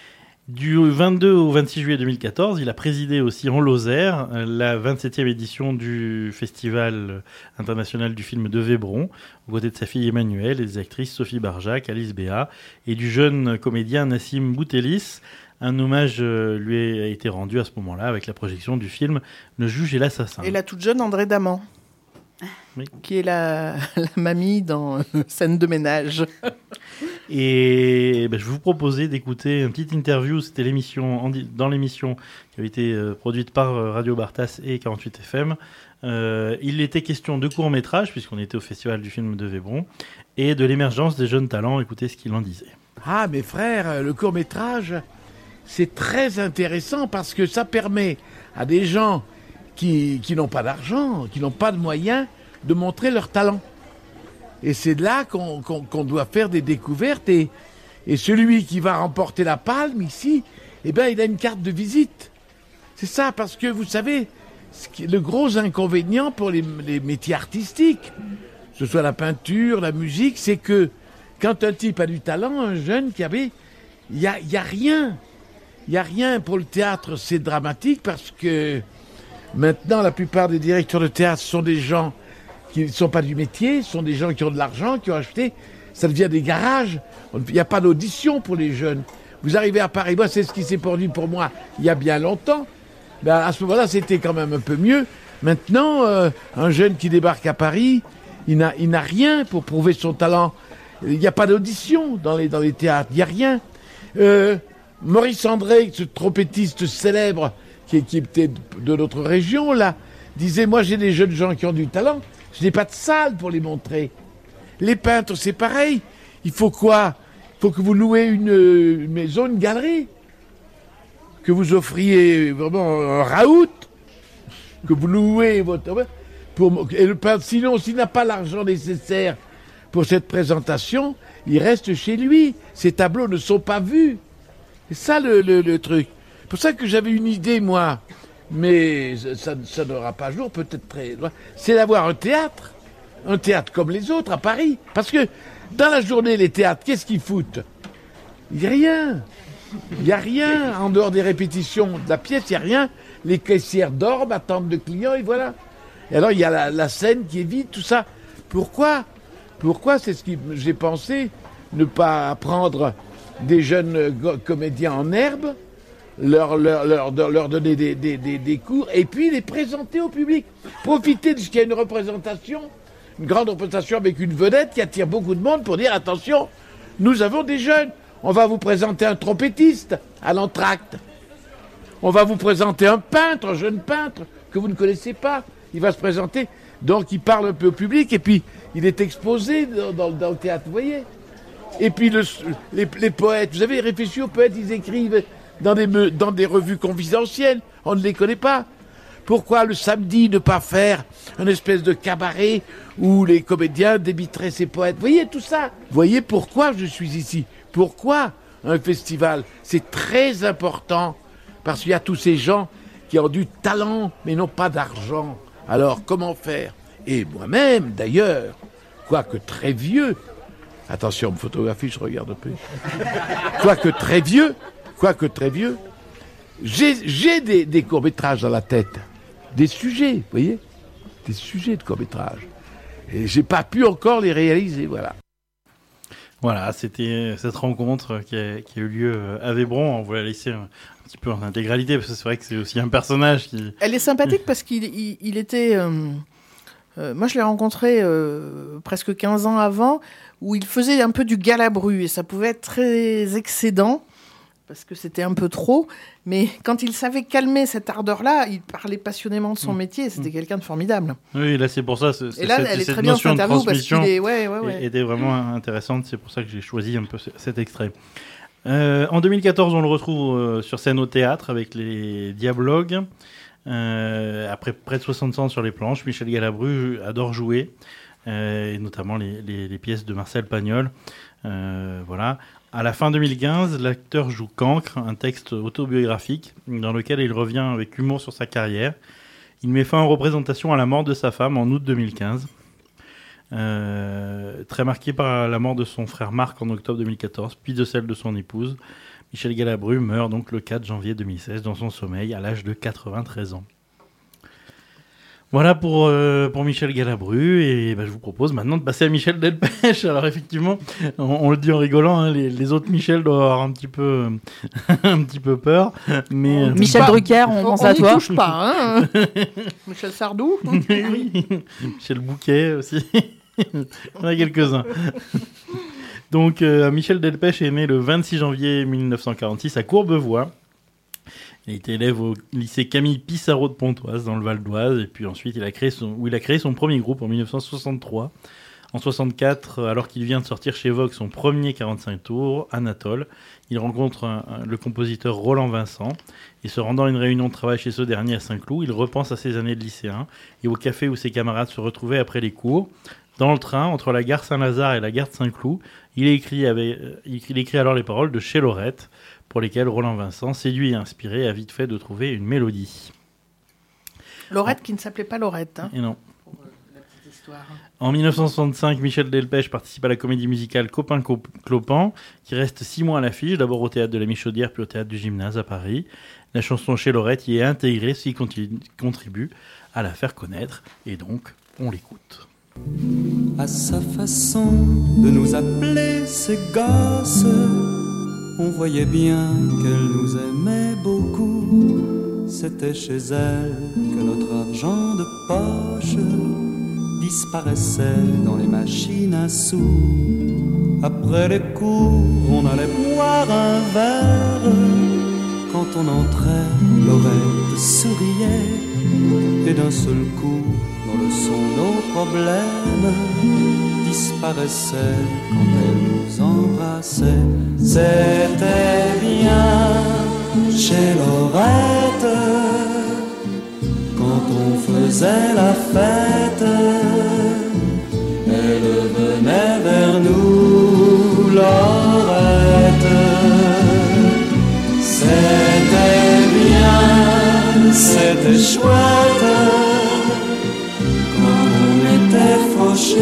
Du vingt-deux au vingt-six juillet deux mille quatorze, il a présidé aussi en Lozère la vingt-septième édition du Festival international du film de Vébron, aux côtés de sa fille Emmanuelle et des actrices Sophie Barjac, Alice Béat et du jeune comédien Nassim Boutelis. Un hommage lui a été rendu à ce moment-là avec la projection du film Le Juge et l'Assassin. Et la toute jeune André Daman, oui. qui est la, la mamie dans Scène de ménage. Et ben, je vous proposais d'écouter une petite interview. C'était l'émission en di- dans l'émission qui avait été euh, produite par euh, Radio Bartas et quarante-huit F M. Euh, il était question de court-métrage, puisqu'on était au Festival du film de Vébron, et de l'émergence des jeunes talents. Écoutez ce qu'il en disait. Ah, mes frères, le court-métrage, c'est très intéressant parce que ça permet à des gens qui, qui n'ont pas d'argent, qui n'ont pas de moyens, de montrer leur talent. Et c'est de là qu'on, qu'on, qu'on doit faire des découvertes. Et, et celui qui va remporter la palme ici, eh ben, il a une carte de visite. C'est ça, parce que vous savez, ce qui- le gros inconvénient pour les, les métiers artistiques, que ce soit la peinture, la musique, c'est que quand un type a du talent, un jeune qui avait, il y a, il y a rien. Il n'y a rien. Pour le théâtre, c'est dramatique parce que maintenant, la plupart des directeurs de théâtre sont des gens qui ne sont pas du métier, sont des gens qui ont de l'argent, qui ont acheté. Ça devient des garages. On- Il n'y a pas d'audition pour les jeunes. Vous arrivez à Paris, moi, c'est ce qui s'est produit pour moi il y a bien longtemps. Ben, à ce moment-là, c'était quand même un peu mieux. Maintenant, euh, un jeune qui débarque à Paris, il n'a, il n'a rien pour prouver son talent. Il n'y a pas d'audition dans les, dans les théâtres. Il n'y a rien. Euh, Maurice André, ce trompettiste célèbre qui, qui était de notre région, là, disait, moi j'ai des jeunes gens qui ont du talent, je n'ai pas de salle pour les montrer. Les peintres, c'est pareil. Il faut quoi? Il faut que vous louez une, une maison, une galerie. Que vous offriez vraiment un raout. Que vous louez votre... Pour, et le peintre, sinon, s'il n'a pas l'argent nécessaire pour cette présentation, il reste chez lui. Ces tableaux ne sont pas vus. C'est ça le, le, le truc. C'est pour ça que j'avais une idée, moi, mais ça, ça n'aura pas jour, peut-être très loin. C'est d'avoir un théâtre, un théâtre comme les autres à Paris. Parce que dans la journée, les théâtres, qu'est-ce qu'ils foutent? Il n'y a rien. Il n'y a rien. En dehors des répétitions de la pièce, il n'y a rien. Les caissières dorment, attendent de clients, et voilà. Et alors, il y a la, la scène qui est vide, tout ça. Pourquoi? Pourquoi, c'est ce que j'ai pensé, ne pas apprendre des jeunes go- comédiens en herbe, leur, leur, leur, leur, leur donner des, des, des, des cours, et puis les présenter au public. Profiter de ce qu'il y a une représentation, une grande représentation avec une vedette qui attire beaucoup de monde pour dire, attention, nous avons des jeunes. On va vous présenter un trompettiste à l'entracte. On va vous présenter un peintre, un jeune peintre que vous ne connaissez pas. Il va se présenter, donc il parle un peu au public, et puis il est exposé dans, dans, dans le théâtre, vous voyez. Et puis le, les, les poètes, vous avez réfléchi aux poètes, ils écrivent dans des, me- dans des revues confidentielles, on ne les connaît pas. Pourquoi le samedi ne pas faire une espèce de cabaret où les comédiens débiteraient ces poètes? Vous voyez tout ça? Vous voyez pourquoi je suis ici? Pourquoi un festival? C'est très important, parce qu'il y a tous ces gens qui ont du talent, mais n'ont pas d'argent. Alors, comment faire? Et moi-même, d'ailleurs, quoique très vieux, attention, me photographie, je regarde un peu. Quoique très vieux, quoique très vieux, j'ai, j'ai des, des courts-métrages dans la tête. Des sujets, vous voyez? Des sujets de courts-métrages. Et j'ai pas pu encore les réaliser, voilà. Voilà, c'était cette rencontre qui a, qui a eu lieu à Vébron. On voulait la laisser un, un petit peu en intégralité, parce que c'est vrai que c'est aussi un personnage qui... Elle est sympathique parce qu'il il, il était... euh, euh, moi, je l'ai rencontré euh, presque quinze ans avant, où il faisait un peu du galabru, et ça pouvait être très excédent, parce que c'était un peu trop. Mais quand il savait calmer cette ardeur-là, il parlait passionnément de son Mmh. métier, et c'était quelqu'un de formidable. Oui, là c'est pour ça. C'est, c'est Et là, cette, elle est cette très bien notion cette de interview, parce transmission qu'il est... Ouais, ouais, ouais. était vraiment intéressante. C'est pour ça que j'ai choisi un peu ce- cet extrait. Euh, en deux mille quatorze, on le retrouve euh, sur scène au théâtre avec les Diablogues. Euh, après près de soixante ans sur les planches, Michel Galabru adore jouer, euh, et notamment les, les, les pièces de Marcel Pagnol. Euh, voilà. À la fin deux mille quinze, l'acteur joue Cancre, un texte autobiographique dans lequel il revient avec humour sur sa carrière. Il met fin aux représentations à la mort de sa femme en août deux mille quinze. Euh, très marqué par la mort de son frère Marc en octobre deux mille quatorze, puis de celle de son épouse. Michel Galabru meurt donc le quatre janvier deux mille seize dans son sommeil à l'âge de quatre-vingt-treize ans. Voilà pour, euh, pour Michel Galabru, et bah, je vous propose maintenant de passer à Michel Delpech. Alors effectivement, on, on le dit en rigolant, hein, les, les autres Michel doivent avoir un petit peu, un petit peu peur. Mais, euh, Michel Pas- Drucker, on, pense à n'y toi. touche pas, hein. Michel Sardou. oui, Michel Bouquet aussi. On a quelques-uns. Donc, euh, Michel Delpech est né le vingt-six janvier mille neuf cent quarante-six à Courbevoie. Il a été élève au lycée Camille Pissarro de Pontoise, dans le Val d'Oise. Et puis ensuite, il a créé son, où il a créé son premier groupe en mille neuf cent soixante-trois. En soixante-quatre, alors qu'il vient de sortir chez Vogue son premier quarante-cinq tours, Anatole, il rencontre un, un, le compositeur Roland Vincent. Et se rendant à une réunion de travail chez ce dernier à Saint-Cloud, il repense à ses années de lycéen et au café où ses camarades se retrouvaient après les cours. Dans le train, entre la gare Saint-Lazare et la gare de Saint-Cloud, il écrit, avec, il écrit alors les paroles de Chez Lorette, pour lesquelles Roland Vincent, séduit et inspiré, a vite fait de trouver une mélodie. Lorette qui ne s'appelait pas Lorette. Hein. Et non. Pour euh, la petite histoire. En mille neuf cent soixante-cinq, Michel Delpech participe à la comédie musicale Copain-Clopan, qui reste six mois à l'affiche, d'abord au théâtre de la Michaudière, puis au théâtre du Gymnase à Paris. La chanson Chez Lorette y est intégrée, ce qui continue, contribue à la faire connaître, et donc on l'écoute. À sa façon de nous appeler ses gosses, on voyait bien qu'elle nous aimait beaucoup. C'était chez elle que notre argent de poche disparaissait dans les machines à sous. Après les cours, on allait boire un verre. Quand on entrait, Lorette souriait. Et d'un seul coup, dans le son, nos problèmes disparaissaient quand elle nous embrassait. C'était bien chez Lorette quand on faisait la fête. Elle venait vers nous, Lorette. C'était bien, c'était chouette quand on était fauchés.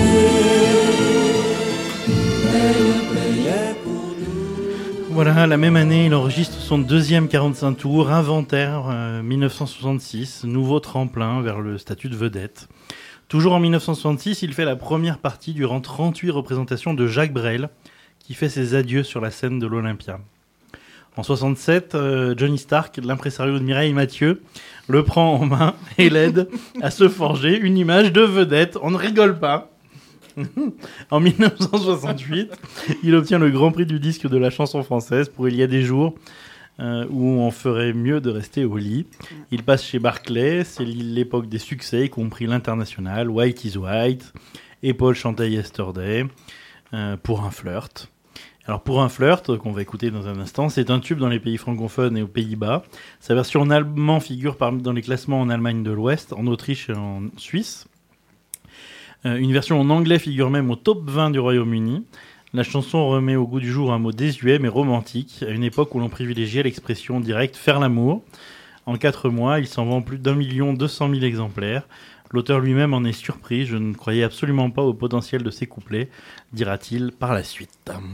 Elle payait pour nous. Voilà, la même année, il enregistre son deuxième quarante-cinq tours, Inventaire, euh, mille neuf cent soixante-six, nouveau tremplin vers le statut de vedette. Toujours en mille neuf cent soixante-six, il fait la première partie durant trente-huit représentations de Jacques Brel, qui fait ses adieux sur la scène de l'Olympia. En soixante-sept, euh, Johnny Stark, l'impresario de Mireille Mathieu, le prend en main et l'aide à se forger une image de vedette. On ne rigole pas. En mille neuf cent soixante-huit, il obtient le Grand Prix du disque de la chanson française pour Il y a des jours euh, où on ferait mieux de rester au lit. Il passe chez Barclay, c'est l'époque des succès, y compris l'International, White is White, et Paul chantait Yesterday, euh, Pour un flirt. Alors Pour un flirt, qu'on va écouter dans un instant, c'est un tube dans les pays francophones et aux Pays-Bas. Sa version en allemand figure parmi, dans les classements en Allemagne de l'Ouest, en Autriche et en Suisse. Euh, une version en anglais figure même au top vingt du Royaume-Uni. La chanson remet au goût du jour un mot désuet mais romantique, à une époque où l'on privilégiait l'expression directe « faire l'amour ». En quatre mois, il s'en vend plus d'un million deux cent mille exemplaires. L'auteur lui-même en est surpris, je ne croyais absolument pas au potentiel de ces couplets, dira-t-il par la suite.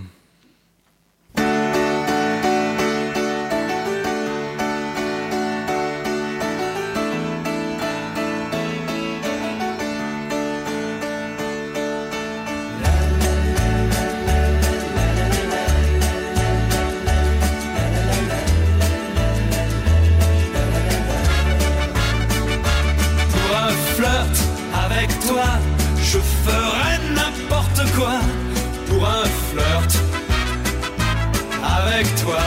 Je ferai n'importe quoi pour un flirt avec toi.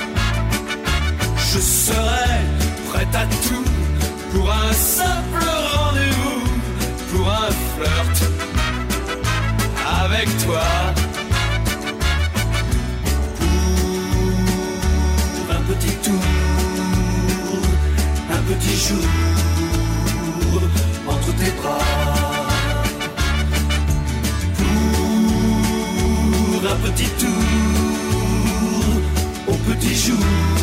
Je serai prête à tout pour un simple rendez-vous, pour un flirt avec toi. Pour un petit tour, un petit jour entre tes bras. Un petit tour, au petit jour,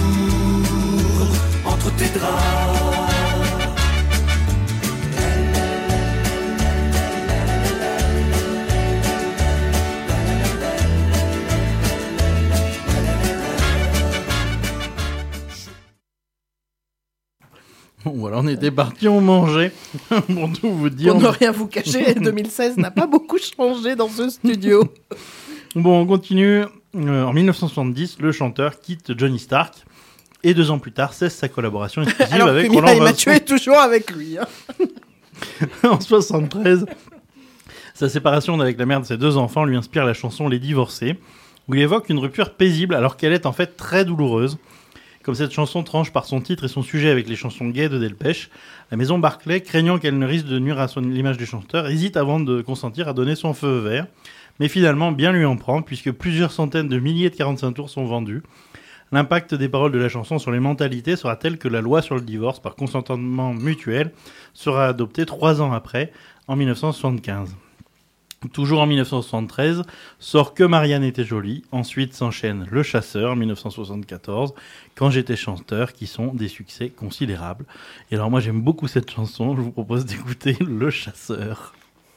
entre tes draps. Bon, voilà, on était partis, on mangeait. Pour tout vous dire. Pour ne rien vous cacher, deux mille seize n'a pas beaucoup changé dans ce studio. Bon, on continue. Euh, en mille neuf cent soixante-dix, le chanteur quitte Johnny Stark et deux ans plus tard cesse sa collaboration exclusive Alors avec que Roland Mireille Vincent. Mathieu est toujours avec lui. Hein. En soixante-treize, Sa séparation avec la mère de ses deux enfants lui inspire la chanson Les Divorcés, où il évoque une rupture paisible alors qu'elle est en fait très douloureuse. Comme cette chanson tranche par son titre et son sujet avec les chansons gays de Delpech, la maison Barclay, craignant qu'elle ne risque de nuire à son, l'image du chanteur, hésite avant de consentir à donner son feu vert. Mais finalement, bien lui en prend, puisque plusieurs centaines de milliers de quarante-cinq tours sont vendus. L'impact des paroles de la chanson sur les mentalités sera tel que la loi sur le divorce par consentement mutuel sera adoptée trois ans après, en dix-neuf cent soixante-quinze. Toujours en dix-neuf cent soixante-treize, sort Que Marianne était jolie. Ensuite s'enchaîne Le Chasseur, en dix-neuf cent soixante-quatorze, Quand j'étais chanteur, qui sont des succès considérables. Et alors moi j'aime beaucoup cette chanson, je vous propose d'écouter Le Chasseur.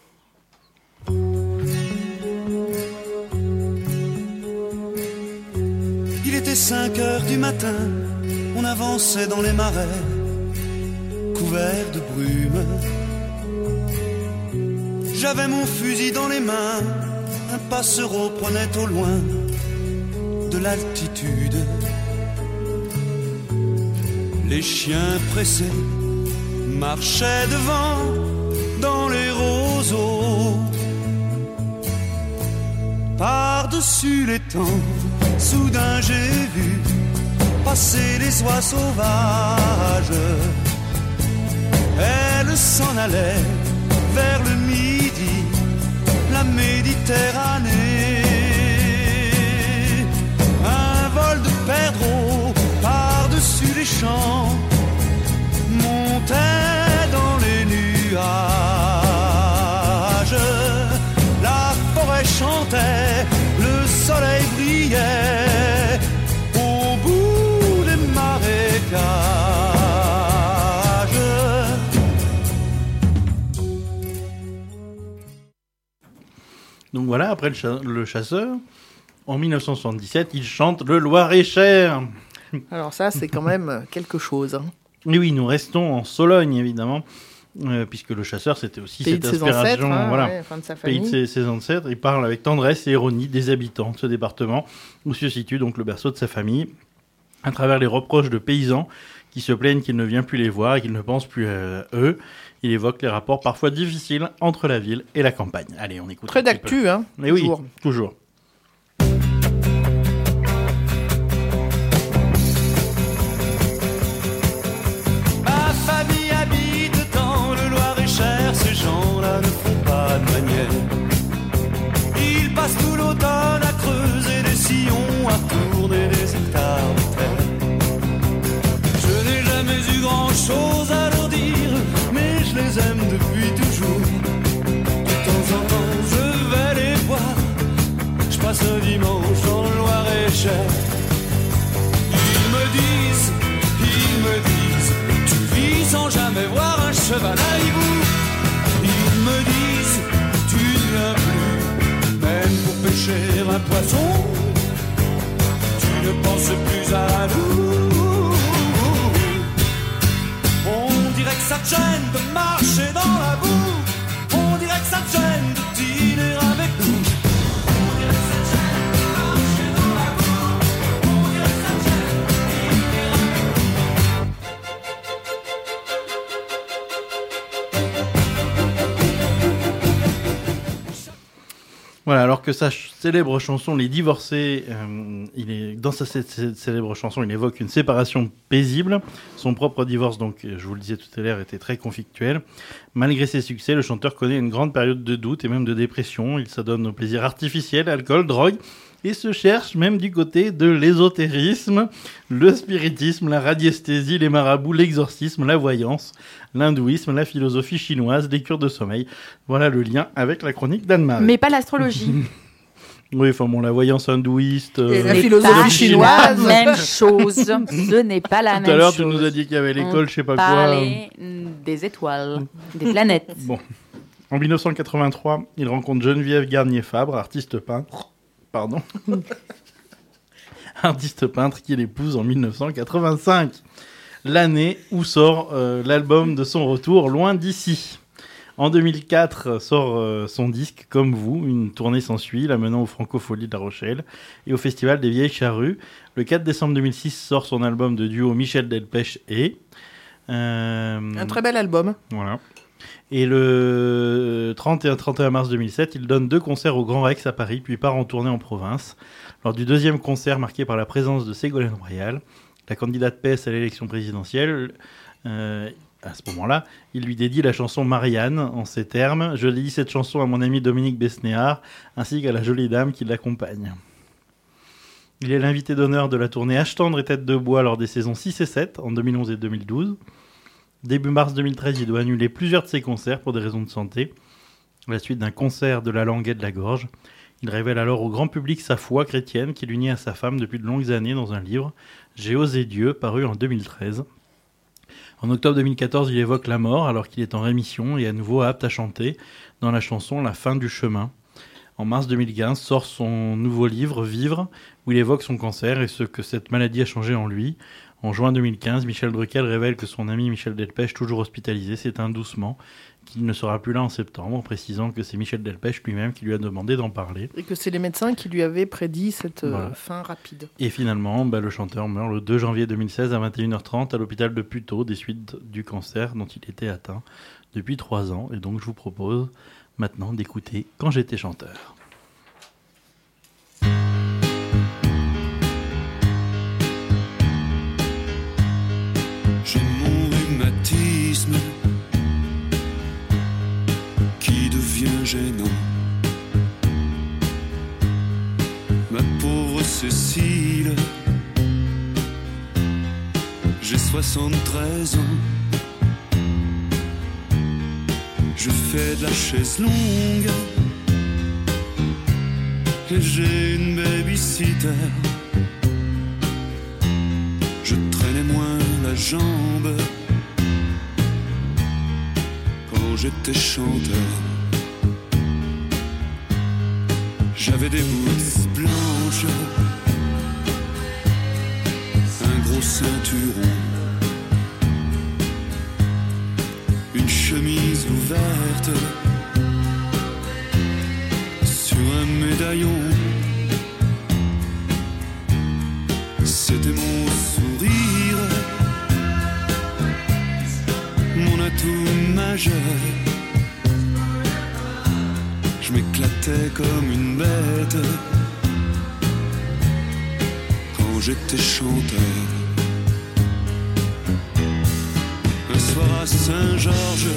Il était cinq heures du matin, on avançait dans les marais, couverts de brume. J'avais mon fusil dans les mains, un passereau prenait au loin de l'altitude. Les chiens pressés marchaient devant dans les roseaux. Par-dessus les temps, soudain j'ai vu passer les oies sauvages. Elles s'en allaient vers le midi, la Méditerranée. Un vol de perdreaux par-dessus les champs montait dans les nuages. La forêt chantait, le soleil brillait au bout des marécages. Donc voilà, après le, cha- le chasseur, en dix-neuf cent soixante-dix-sept, il chante Le Loir-et-Cher. Alors ça, c'est quand même quelque chose. Hein. Et oui, nous restons en Sologne, évidemment, euh, puisque le chasseur, c'était aussi Pays cette de ses aspiration. ancêtres, hein, voilà. ouais, enfin de sa Pays de famille. ses, ses ancêtres. Il parle avec tendresse et ironie des habitants de ce département, où se situe donc le berceau de sa famille, à travers les reproches de paysans qui se plaignent qu'il ne vient plus les voir et qu'ils ne pensent plus à eux. Il évoque les rapports parfois difficiles entre la ville et la campagne. Allez, on écoute. Très un petit peu. d'actu, hein. Mais oui, toujours. toujours. Ma famille habite dans le Loir-et-Cher, ces gens-là ne font pas de manière. Ils passent tout l'automne à creuser des sillons, à tourner des hectares de terre. Je n'ai jamais eu grand-chose à leur dire, mais je les aime depuis toujours. De temps en temps, je vais les voir, je passe un dimanche dans le Loir-et-Cher. Ils me disent, ils me disent, tu vis sans jamais voir un cheval à hibou. Ils me disent, tu ne viens plus, même pour pêcher un poisson. Tu ne penses plus à nous. On dirait que ça te gêne de marcher dans la boue. On dirait que ça te gêne de dîner avec nous. On dirait que ça te gêne de marcher dans la boue. On dirait que ça te gêne de dîner avec nous. Voilà, alors que sa ch- célèbre chanson Les Divorcés, euh, il est, dans sa c- c- célèbre chanson, il évoque une séparation paisible. Son propre divorce, donc, je vous le disais tout à l'heure, était très conflictuel. Malgré ses succès, le chanteur connaît une grande période de doute et même de dépression. Il s'adonne au plaisir artificiel, alcool, drogue, et se cherche même du côté de l'ésotérisme, le spiritisme, la radiesthésie, les marabouts, l'exorcisme, la voyance, l'hindouisme, la philosophie chinoise, les cures de sommeil. Voilà le lien avec la chronique d'Anne-Marie. Mais pas l'astrologie. Oui, enfin bon, la voyance hindouiste. Et euh, la Ce n'est philosophie pas chinoise. la même chose. Ce n'est pas la même chose. Tout à l'heure, tu nous as dit qu'il y avait l'école, je sais pas quoi. Parler des étoiles, des planètes. Bon. En dix-neuf cent quatre-vingt-trois, il rencontre Geneviève Garnier-Fabre, artiste peintre. Pardon. Artiste peintre qui l'épouse en dix-neuf cent quatre-vingt-cinq. L'année où sort euh, l'album de son retour, Loin d'ici. En deux mille quatre sort euh, son disque Comme vous. Une tournée s'ensuit, l'amenant aux Francopholies de La Rochelle et au Festival des Vieilles Charrues. Le quatre décembre deux mille six sort son album de duo Michel Delpech et... Euh, Un très bel album. Voilà. Et le trente et un trente et un mars deux mille sept, il donne deux concerts au Grand Rex à Paris, puis part en tournée en province. Lors du deuxième concert, marqué par la présence de Ségolène Royal, la candidate P S à l'élection présidentielle, euh, à ce moment-là, il lui dédie la chanson Marianne en ces termes. « Je dédie cette chanson à mon ami Dominique Besnéard, ainsi qu'à la jolie dame qui l'accompagne. » Il est l'invité d'honneur de la tournée H tendre et tête de bois lors des saisons six et sept, en deux mille onze et deux mille douze. Début mars deux mille treize, il doit annuler plusieurs de ses concerts pour des raisons de santé. À la suite d'un concert de la langue et de la gorge, il révèle alors au grand public sa foi chrétienne qui l'unit à sa femme depuis de longues années dans un livre, « J'ai osé Dieu », paru en deux mille treize. En octobre deux mille quatorze, il évoque la mort alors qu'il est en rémission et à nouveau apte à chanter dans la chanson « La fin du chemin ». En mars deux mille quinze, sort son nouveau livre « Vivre » où il évoque son cancer et ce que cette maladie a changé en lui. En juin deux mille quinze, Michel Drucker révèle que son ami Michel Delpech, toujours hospitalisé, s'éteint doucement, qu'il ne sera plus là en septembre, en précisant que c'est Michel Delpech lui-même qui lui a demandé d'en parler. Et que c'est les médecins qui lui avaient prédit cette euh, Voilà. fin rapide. Et finalement, bah, le chanteur meurt le deux janvier deux mille seize à vingt et une heures trente à l'hôpital de Puteaux des suites du cancer dont il était atteint depuis trois ans. Et donc je vous propose maintenant d'écouter « Quand j'étais chanteur ». J'ai mon rhumatisme qui devient gênant. Ma pauvre Cécile, j'ai soixante-treize ans. Je fais de la chaise longue et j'ai une babysitter. Je traînais moins la jambe quand j'étais chanteur. J'avais des boots blanches, un gros ceinturon, une chemise ouverte sur un médaillon. C'était mon sourire, mon atout majeur. Je m'éclatais comme une bête quand j'étais chanteur. Un soir à Saint-Georges,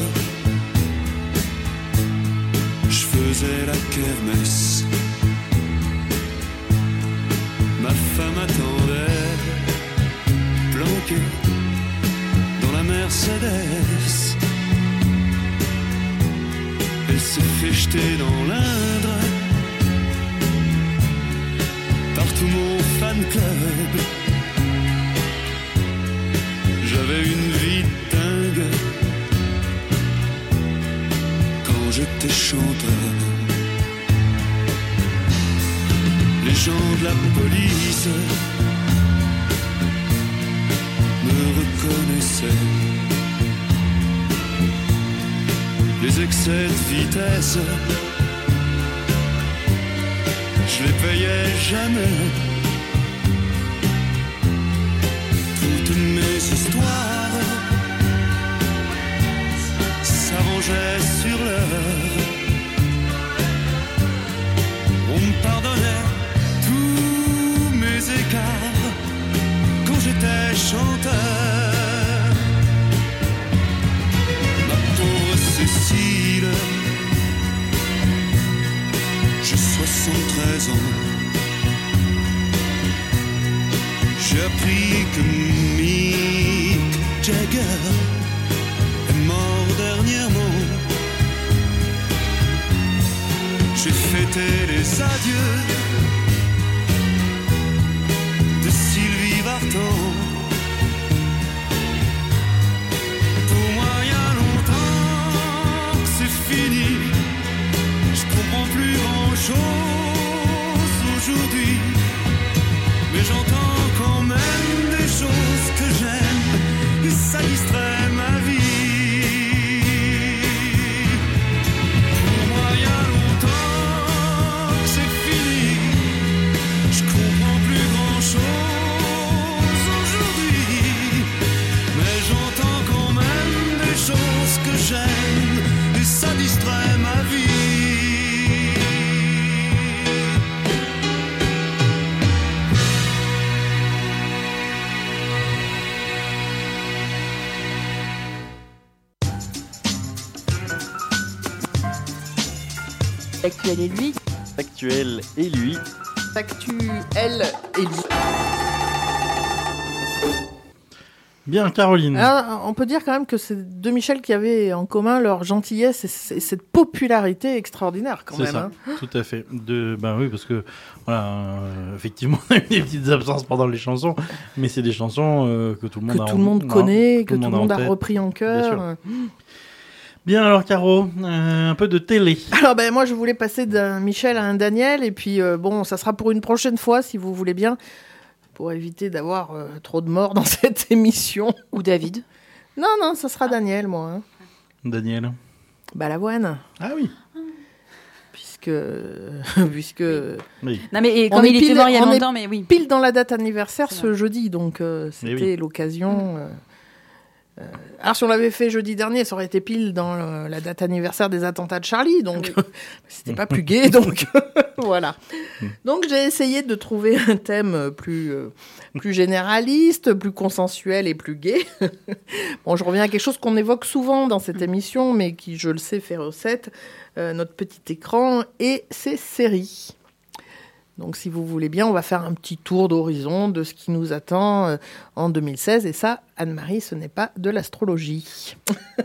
je faisais la kermesse. Ma femme attendait, planquée dans la Mercedes. Elle s'est fait jeter dans l'Indre par tout mon fan club. J'avais une vie dingue quand j'étais chanteur. Les gens de la police me reconnaissaient. Les excès de vitesse, je les payais jamais. Toutes mes histoires s'arrangeaient sur l'heure. On me pardonnait tous mes écarts quand j'étais chanteur. Ma pauvre Cécile, j'ai soixante-treize ans. J'ai appris que Mick Jagger est mort dernièrement. J'ai fêté les adieux de Sylvie Vartan. Pour moi, il y a longtemps que c'est fini. Je comprends plus grand-chose aujourd'hui, mais j'entends quand même des choses que j'aime et ça distrait ma vie. Pour moi, il y a longtemps que c'est fini. Actuel et lui. Actuel et lui. Actu, elle et lui. Bien, Caroline. Alors, on peut dire quand même que c'est deux Michel qui avaient en commun leur gentillesse et c- et cette popularité extraordinaire quand C'est même. ça, hein. tout à fait. De, ben oui, parce que voilà, euh, effectivement, on a eu des petites absences pendant les chansons, mais c'est des chansons euh, que tout le monde Que a tout en- le monde a- connaît, que tout le monde en a tête. repris en Bien sûr. cœur. Bien, alors Caro, euh, un peu de télé. Alors ben moi je voulais passer d'un Michel à un Daniel et puis euh, bon ça sera pour une prochaine fois si vous voulez bien pour éviter d'avoir euh, trop de morts dans cette émission. Ou David. Non non ça sera Daniel moi. Hein. Daniel. Balavoine Ah oui. puisque puisque Oui. Non, mais et On comme est il était pile- mort il y a on est longtemps, mais oui. pile dans la date anniversaire C'est ce vrai. jeudi donc euh, Mais c'était l'occasion. euh, euh, alors si on l'avait fait jeudi dernier ça aurait été pile dans euh, la date anniversaire des attentats de Charlie donc c'était pas plus gai donc voilà. Donc j'ai essayé de trouver un thème plus euh, plus généraliste, plus consensuel et plus gai. Bon, je reviens à quelque chose qu'on évoque souvent dans cette émission, mais qui, je le sais, fait recette, euh, notre petit écran et ses séries. Donc, si vous voulez bien, on va faire un petit tour d'horizon de ce qui nous attend euh, en deux mille seize. Et ça, Anne-Marie, ce n'est pas de l'astrologie.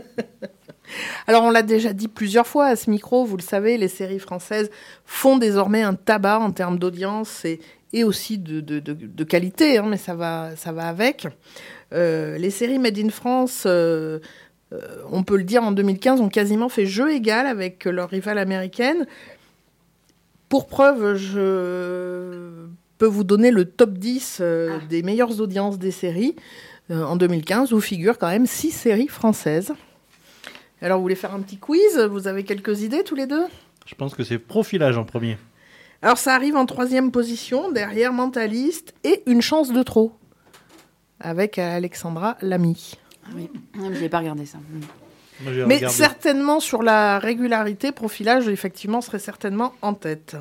Alors, on l'a déjà dit plusieurs fois à ce micro, vous le savez, les séries françaises font désormais un tabac en termes d'audience et, et aussi de, de, de, de qualité, hein, mais ça va, ça va avec. Euh, les séries Made in France, euh, euh, on peut le dire, en deux mille quinze, ont quasiment fait jeu égal avec leur rivale américaine. Pour preuve, je peux vous donner le top dix euh, Ah. des meilleures audiences des séries euh, en deux mille quinze, où figurent quand même six séries françaises. Alors, vous voulez faire un petit quiz? Vous avez quelques idées tous les deux? Je pense que c'est Profilage en premier. Alors, ça arrive en troisième position, derrière Mentaliste et Une chance de trop, avec Alexandra Lamy. Ah oui. Ah, mais je n'ai pas regardé ça. Mm. Moi, j'ai Mais regardé. certainement, sur la régularité, Profilage, effectivement, serait certainement en tête.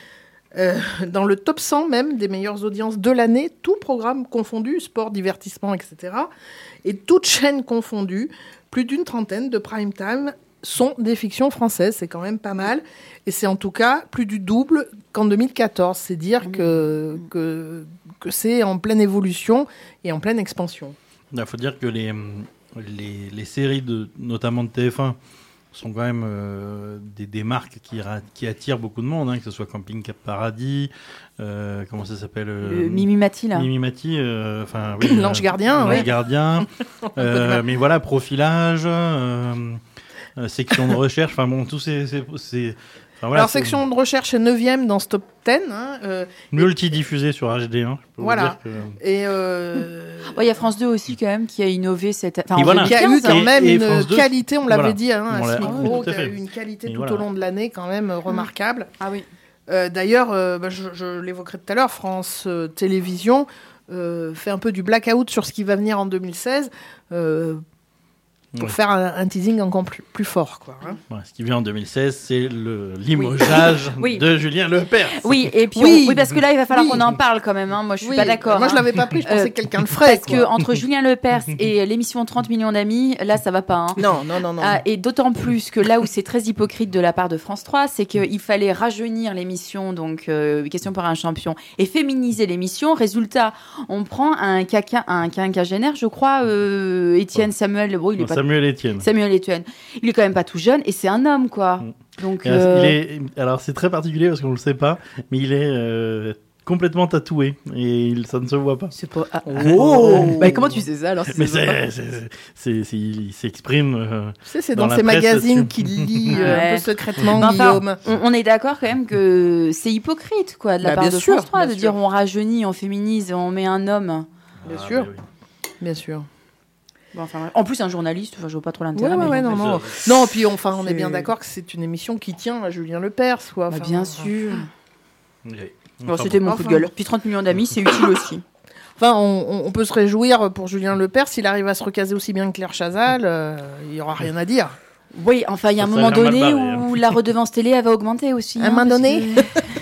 Euh, dans le top cent même des meilleures audiences de l'année, tout programme confondu, sport, divertissement, et cetera, et toutes chaînes confondues, plus d'une trentaine de prime time sont des fictions françaises. C'est quand même pas mal. Et c'est en tout cas plus du double qu'en deux mille quatorze. C'est dire que, que, que c'est en pleine évolution et en pleine expansion. Il faut dire que les, les, les séries, de, notamment de T F un, sont quand même euh, des, des marques qui, ra- qui attirent beaucoup de monde, hein, que ce soit Camping Cap Paradis, euh, comment ça s'appelle euh, Le Mimi Mati, là. Mimi Mati, euh, enfin oui, L'Ange euh, Gardien, L'Ange oui. Gardien, peu de euh, mal. mais voilà, Profilage, euh, euh, section de recherche, enfin bon, tous ces, ces, ces- enfin, voilà, Alors, c'est section de recherche est neuvième dans ce top dix. Hein, euh, multidiffusé sur H D un. Je peux vous Voilà. dire que- et euh, Ouais, il y a France deux aussi, quand même, qui a innové cette. Enfin, Et en voilà. qui a eu deux mille quinze, quand Et- même et une France deux, qualité, on l'avait voilà. dit hein, On à l'a- ce ah oui, micro, tout à qui a fait. eu une qualité Et tout voilà. au long de l'année quand même euh, remarquable. Ah oui. Euh, D'ailleurs, euh, bah, je, je l'évoquerai tout à l'heure, France euh, Télévisions euh, fait un peu du blackout sur ce qui va venir en deux mille seize euh, pour Ouais. faire un, un teasing encore plus, plus fort. Quoi, hein. Ouais, ce qui vient en deux mille seize, c'est le limogeage Oui. de Julien Lepers. Oui, et puis Oui. on- oui, parce que là, il va falloir Oui. qu'on en parle quand même. Hein. Moi, je suis Oui, pas d'accord. Moi, je hein. l'avais pas pris, je pensais Euh, que quelqu'un le ferait. Parce que entre Julien Lepers et l'émission trente millions d'amis, là, ça va pas. Hein. Non, non, non, non. Ah, et d'autant plus que là où c'est très hypocrite de la part de France trois, c'est qu'il fallait rajeunir l'émission, donc euh, Question pour un champion, et féminiser l'émission. Résultat, on prend un, caca, un quinquagénaire, je crois, euh, Étienne Samuel. Bon, il est Non, pas Samuel Etienne. Samuel Etienne. Il est quand même pas tout jeune et c'est un homme, quoi. Mm. Donc, Et, euh, il est, alors c'est très particulier parce qu'on ne le sait pas, mais il est euh, complètement tatoué et il, ça ne se voit pas. c'est pas. ah, Oh. bah, comment tu sais ça alors si Mais c'est pas- c'est, c'est, c'est- c'est- il, il s'exprime. euh, Tu sais, c'est dans dans, la ces presse magazines là-dessus. qu'il lit euh, un Ouais. peu secrètement, Mais enfin, Guillaume. on, on est d'accord quand même que c'est hypocrite, quoi, de la Bah, part bien de sûr, France trois, bien de sûr. dire on rajeunit, on féminise, on met un homme. Bien ah, sûr. oui, oui. Bien sûr. Bon, enfin, en plus, un journaliste, enfin, je vois pas trop Ouais, l'intérêt. ouais, mais ouais, bon. non, non. je- Non, puis enfin, on est C'est- bien d'accord que c'est une émission qui tient à Julien Lepers, quoi. Bah, Enfin, bien enfin, sûr. Oui. Bon, Enfin, c'était bon. mon coup de gueule. Puis trente millions d'amis, c'est utile aussi. Enfin, on, on- on peut se réjouir pour Julien Lepers s'il arrive à se recaser aussi bien que Claire Chazal, euh, il y aura rien à dire. Oui, enfin, il y a un Ça, ça moment a l'air mal donné barré, hein. où la redevance télé, elle va augmenter aussi. À un hein, moment parce donné.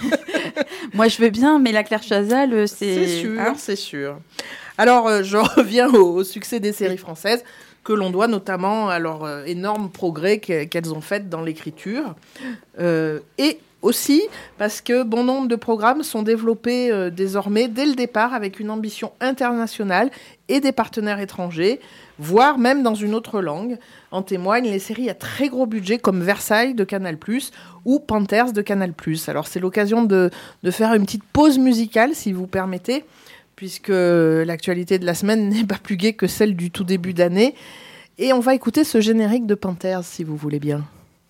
que- Moi, je veux bien, mais la Claire Chazal, euh, c'est. C'est sûr, hein. c'est sûr. Alors, euh, je reviens au, au succès des séries françaises, que l'on doit notamment à leur euh, énorme progrès que- qu'elles ont fait dans l'écriture. Euh, et aussi parce que bon nombre de programmes sont développés euh, désormais dès le départ avec une ambition internationale et des partenaires étrangers, voire même dans une autre langue. En témoignent les séries à très gros budget comme Versailles de Canal plus, ou Panthers de Canal plus. Alors c'est l'occasion de, de faire une petite pause musicale, si vous permettez, puisque l'actualité de la semaine n'est pas plus gaie que celle du tout début d'année. Et on va écouter ce générique de Panthers, si vous voulez bien.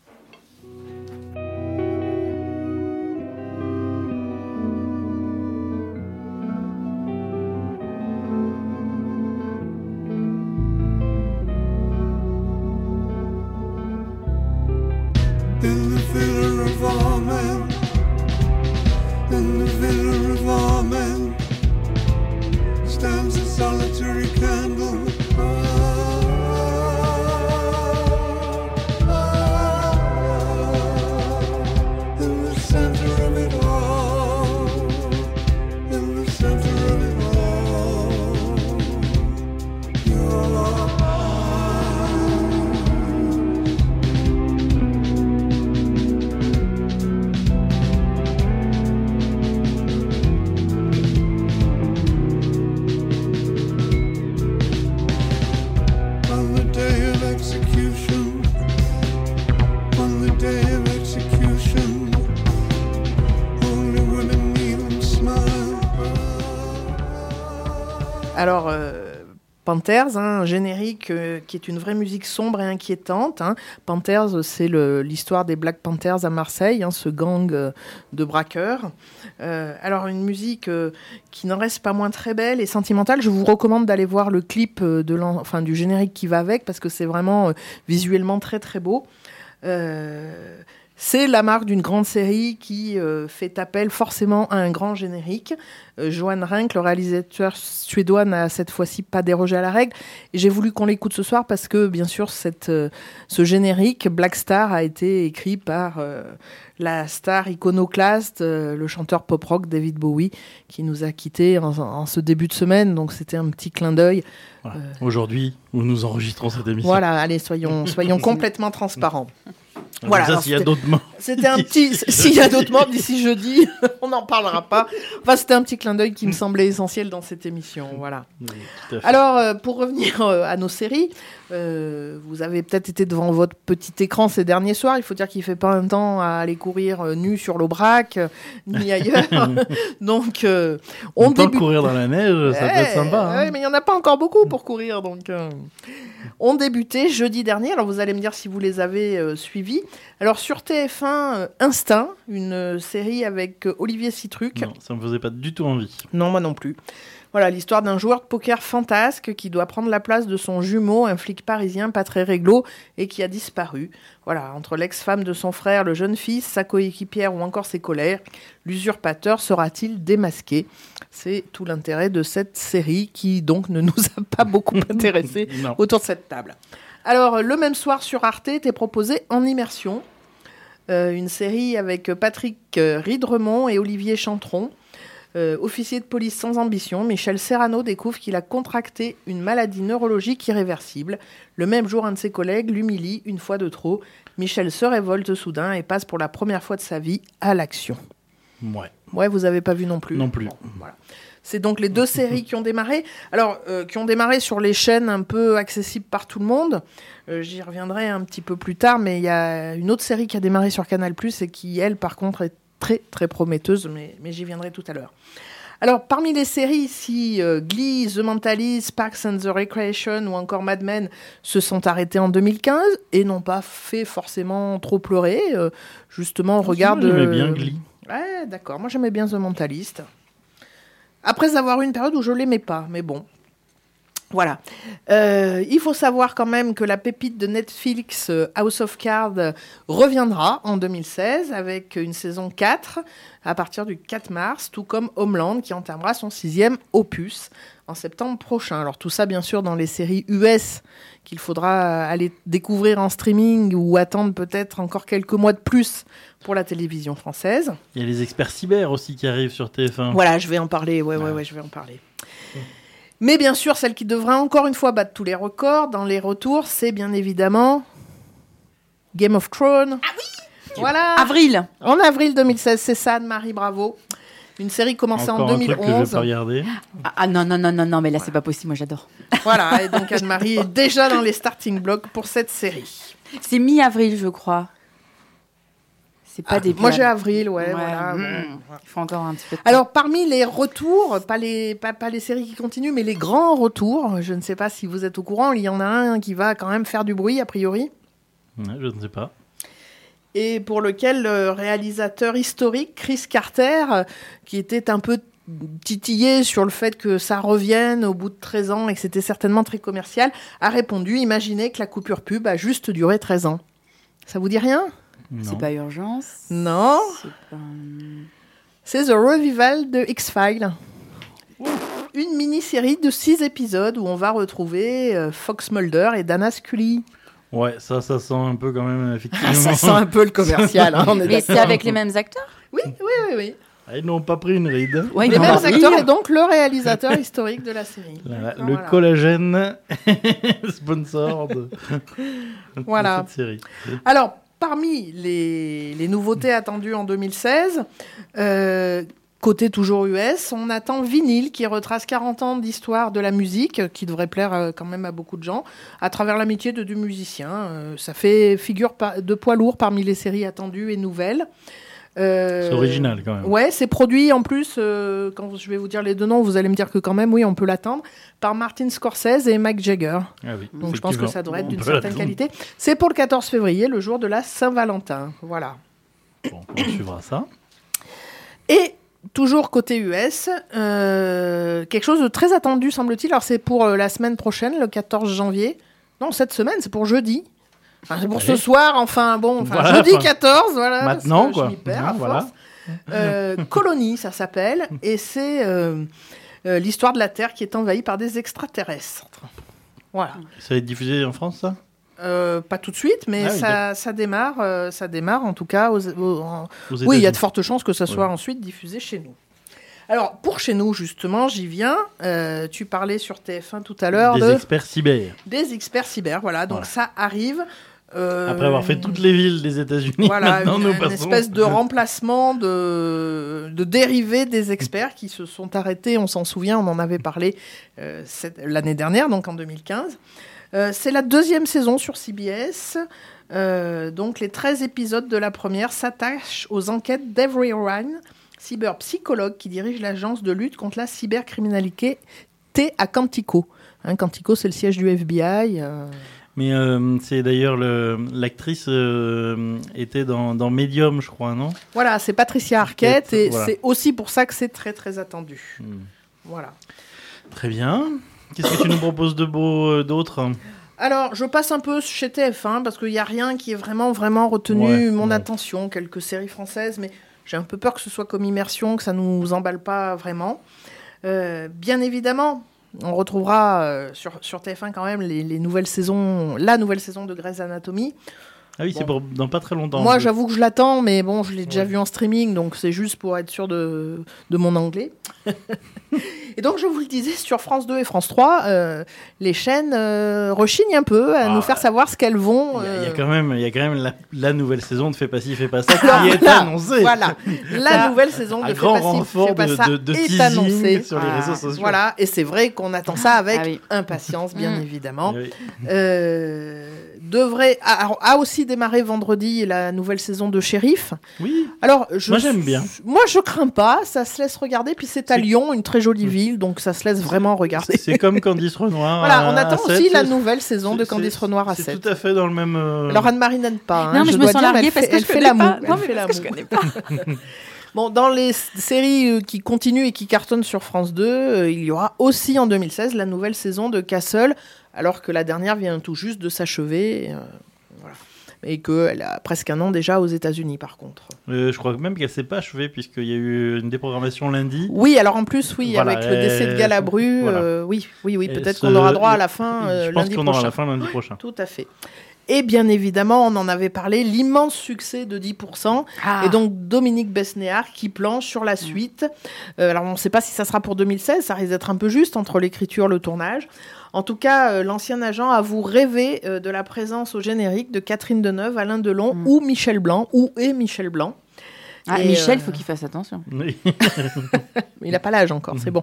In the villa of our men, in the villa of our men, stands a solitary candle. Ah, ah, ah, in the center of it all, in the center of it all, your eyes. On the day of execution, on the day of execution, only women kneel and smile. Alors, euh, Panthers, hein, un générique euh, qui est une vraie musique sombre et inquiétante. Hein. Panthers, c'est le, l'histoire des Black Panthers à Marseille, hein, ce gang euh, de braqueurs. Euh, alors, une musique euh, qui n'en reste pas moins très belle et sentimentale. Je vous recommande d'aller voir le clip euh, de l'en- enfin, du générique qui va avec, parce que c'est vraiment euh, visuellement très très beau. Euh, C'est la marque d'une grande série qui euh, fait appel forcément à un grand générique. Euh, Johan Renck, le réalisateur suédois, n'a cette fois-ci pas dérogé à la règle. Et j'ai voulu qu'on l'écoute ce soir parce que, bien sûr, cette, euh, ce générique, Black Star, a été écrit par euh, la star iconoclaste, euh, le chanteur pop-rock David Bowie, qui nous a quittés en, en ce début de semaine. Donc c'était un petit clin d'œil. Voilà. Aujourd'hui, où nous enregistrons cette émission. Voilà, allez, soyons, soyons complètement transparents. Comme Voilà, ça, alors, s'il y a c'était- d'autres mains. C'était un petit. S'il y a d'autres membres d'ici jeudi, on n'en parlera pas. Enfin, c'était un petit clin d'œil qui me semblait essentiel dans cette émission. Voilà. Oui, tout à fait. Alors, euh, pour revenir euh, à nos séries, euh, vous avez peut-être été devant votre petit écran ces derniers soirs. Il faut dire qu'il ne fait pas un temps à aller courir euh, nu sur l'Aubrac, euh, ni ailleurs. Donc, euh, on on peut débute. courir dans la neige, ça peut être Eh, sympa. hein. ouais, mais il n'y en a pas encore beaucoup pour courir. Donc, euh, on débutait jeudi dernier. Alors, vous allez me dire si vous les avez euh, suivis. Alors, sur T F un, euh, Instinct, une euh, série avec euh, Olivier Citruc. Non, ça me faisait pas du tout envie. Non, moi non plus. Voilà, l'histoire d'un joueur de poker fantasque qui doit prendre la place de son jumeau, un flic parisien pas très réglo et qui a disparu. Voilà, entre l'ex-femme de son frère, le jeune fils, sa coéquipière ou encore ses collègues, l'usurpateur sera-t-il démasqué ? C'est tout l'intérêt de cette série qui donc ne nous a pas beaucoup intéressés Non. autour de cette table. Alors, le même soir sur Arte était proposé En Immersion, euh, une série avec Patrick euh, Ridremont et Olivier Chantron. Euh, officier de police sans ambition, Michel Serrano découvre qu'il a contracté une maladie neurologique irréversible. Le même jour, un de ses collègues l'humilie une fois de trop. Michel se révolte soudain et passe pour la première fois de sa vie à l'action. Ouais, Ouais, vous avez pas vu non plus. non plus. Bon, voilà. C'est donc les deux séries qui ont démarré. Alors, euh, qui ont démarré sur les chaînes un peu accessibles par tout le monde. Euh, j'y reviendrai un petit peu plus tard, mais il y a une autre série qui a démarré sur Canal plus, et qui, elle, par contre, est très, très prometteuse, mais, mais j'y viendrai tout à l'heure. Alors, parmi les séries ici, euh, Glee, The Mentalist, Parks and the Recreation ou encore Mad Men se sont arrêtés en deux mille quinze et n'ont pas fait forcément trop pleurer. Euh, justement, on regarde... Moi, j'aimais euh, bien Glee. Ouais, d'accord. Moi, j'aimais bien The Mentalist. Après avoir eu une période où je l'aimais pas, mais bon. Voilà. Euh, il faut savoir quand même que la pépite de Netflix, euh, House of Cards, euh, reviendra en deux mille seize avec une saison quatre à partir du quatre mars, tout comme Homeland qui entamera son sixième opus en septembre prochain. Alors tout ça, bien sûr, dans les séries U S qu'il faudra aller découvrir en streaming ou attendre peut-être encore quelques mois de plus pour la télévision française. Il y a les experts cyber aussi qui arrivent sur T F un. Voilà, je vais en parler. Ouais, ouais, ouais, je vais en parler. Mais bien sûr, celle qui devra encore une fois battre tous les records dans les retours, c'est bien évidemment Game of Thrones. Ah oui. Voilà. Avril. En avril deux mille seize, c'est ça, Anne-Marie, bravo. Une série commencée Encore en un truc que je vais deux mille onze. pas regarder. Ah, ah, non, non, non, non, non, mais là, c'est pas possible. Moi, j'adore. Voilà, et donc Anne-Marie est déjà dans les starting blocks pour cette série. C'est mi-avril, je crois. C'est pas Ah, début. moi j'ai avril. avril, ouais, Ouais, voilà. mmh. bon. Il faut encore un petit peu de temps. Alors parmi les retours, pas les, pas, pas les séries qui continuent, mais les grands retours, je ne sais pas si vous êtes au courant, il y en a un qui va quand même faire du bruit a priori, Ouais, je ne sais pas. et pour lequel le réalisateur historique Chris Carter, euh, qui était un peu titillé sur le fait que ça revienne au bout de treize ans et que c'était certainement très commercial, a répondu, imaginez que la coupure pub a juste duré treize ans. Ça vous dit rien ? Non. C'est pas Urgence. Non, C'est pas... c'est The Revival de X-Files. Une mini-série de six épisodes où on va retrouver euh, Fox Mulder et Dana Scully. Ouais, ça, ça sent un peu quand même, effectivement. Ça sent un peu le commercial, hein, on est Mais c'est d'accord. avec les mêmes acteurs. Oui, oui, oui, oui. Ah, ils n'ont pas pris une ride. Ouais, Les ils vont mêmes en acteurs rire. et donc le réalisateur historique de la série. Voilà, D'accord, le voilà. collagène sponsor de, de Voilà. cette série. Alors, parmi les, les nouveautés attendues en deux mille seize, euh, côté toujours U S, on attend Vinyle qui retrace quarante ans d'histoire de la musique, qui devrait plaire euh, quand même à beaucoup de gens, à travers l'amitié de deux musiciens. Euh, ça fait figure pa- de poids lourd parmi les séries attendues et nouvelles. Euh, C'est original quand même. Ouais, c'est produit en plus, euh, quand je vais vous dire les deux noms, vous allez me dire que quand même, oui, on peut l'attendre, par Martin Scorsese et Mike Jagger. Ah oui, Donc je pense que ça devrait être On d'une peut certaine l'attendre. qualité. C'est pour le quatorze février, le jour de la Saint-Valentin. Voilà. Bon, on suivra ça. Et toujours côté U S, euh, quelque chose de très attendu, semble-t-il. Alors c'est pour euh, la semaine prochaine, le quatorze janvier. Non, cette semaine, c'est pour jeudi. Enfin, c'est pour ce Allez. soir, enfin bon, enfin, Voilà, jeudi enfin, quatorze, voilà. parce maintenant, que quoi. Je m'y perds, Hein, à voilà. force. Euh, Colonie, ça s'appelle, et c'est euh, euh, l'histoire de la Terre qui est envahie par des extraterrestres. Voilà. Ça va être diffusé en France, ça Euh, pas tout de suite, mais Ah oui, ça, ça démarre, euh, ça démarre en tout cas. Aux, aux- en- Aux Oui, il y a États-Unis. de fortes chances que ça soit Ouais. ensuite diffusé chez nous. Alors, pour chez nous, justement, j'y viens. Euh, tu parlais sur T F un tout à l'heure Des de... experts cyber. des experts cyber. Voilà, donc Voilà. ça arrive. Euh, Après avoir fait toutes les villes des États-Unis, Voilà, maintenant une, nous une passons. espèce de remplacement de, de dérivés des experts qui se sont arrêtés. On s'en souvient, on en avait parlé euh, cette- l'année dernière, donc en deux mille quinze. Euh, c'est la deuxième saison sur C B S. Euh, donc les treize épisodes de la première s'attachent aux enquêtes d'Avery Ryan, cyberpsychologue qui dirige l'agence de lutte contre la cybercriminalité à Quantico. Hein, Quantico, c'est le siège du F B I. euh, Mais euh, c'est d'ailleurs le- l'actrice euh, était dans, dans Medium, je crois, non Voilà, c'est Patricia Arquette et Voilà. c'est aussi pour ça que c'est très très attendu. Hmm. Voilà. Très bien. Qu'est-ce que tu nous proposes de beau euh, d'autre Alors, je passe un peu chez T F un parce qu'il n'y a rien qui est vraiment vraiment retenu Ouais, mon ouais. attention. Quelques séries françaises, mais j'ai un peu peur que ce soit comme Immersion, que ça nous emballe pas vraiment. Euh, bien évidemment, on retrouvera euh, sur, sur T F un quand même les, les nouvelles saisons, la nouvelle saison de Grey's Anatomy. Ah oui, c'est pour dans pas très longtemps. Moi, en plus. j'avoue que je l'attends, mais bon, je l'ai déjà Ouais. vu en streaming, donc c'est juste pour être sûr de, de mon anglais. Et donc, je vous le disais, sur France deux et France trois, euh, les chaînes euh, rechignent un peu à Ah, nous faire savoir ce qu'elles vont. Il y, a, il y a euh, quand même, il y a quand même la, la nouvelle saison de Fais pas ci, fais pas ça Alors, qui est voilà, annoncée. Voilà, la Ça, nouvelle saison un de Fais grand pas ci, renfort fais pas de- ça de- de est teasing annoncée. sur les Ah, réseaux sociaux. Voilà, et c'est vrai qu'on attend ça avec Ah oui. impatience, bien Mm. évidemment. Oui. Euh, devrait a, a aussi démarré vendredi la nouvelle saison de Shérif. Oui. Alors, je, Moi, j'aime bien. Moi, je crains pas. Ça se laisse regarder. Puis c'est à C'est- Lyon, une très jolie ville, donc ça se laisse vraiment regarder. C'est comme Candice Renoir. Voilà, à- on attend à aussi sept. la nouvelle saison de C'est- Candice c'est- Renoir à C'est sept. tout à fait dans le même. euh, Alors Anne-Marie n'aime pas. hein, Non, mais je, me dois sens dire, larguée elle parce fait- que elle je fait connais la pas. moue, Non, elle mais fait la parce que je moue. connais pas. Bon, dans les s- séries euh, qui continuent et qui cartonnent sur France deux, euh, il y aura aussi en deux mille seize la nouvelle saison de Castle, alors que la dernière vient tout juste de s'achever. euh, voilà. Et qu'elle a presque un an déjà aux États-Unis, par contre. euh, je crois même qu'elle s'est pas achevée puisqu'il y a eu une déprogrammation lundi. Oui, alors en plus, oui, Voilà, avec le décès de euh, Galabru, voilà. euh, oui, oui, oui, Et peut-être ce- qu'on aura droit à la fin euh, je pense lundi qu'on prochain. aura la fin lundi prochain. Tout à fait. Et bien évidemment, on en avait parlé, l'immense succès de dix pour cent. Ah. Et donc Dominique Besnéard qui planche sur la suite. Euh, alors on ne sait pas si ça sera pour deux mille seize, ça risque d'être un peu juste entre l'écriture et le tournage. En tout cas, euh, l'ancien agent avoue rêver euh, de la présence au générique de Catherine Deneuve, Alain Delon Mm. ou Michel Blanc, ou et Michel Blanc. Ah, Et, Michel, euh, faut qu'il fasse attention. Oui. Mais il n'a pas l'âge encore, c'est bon.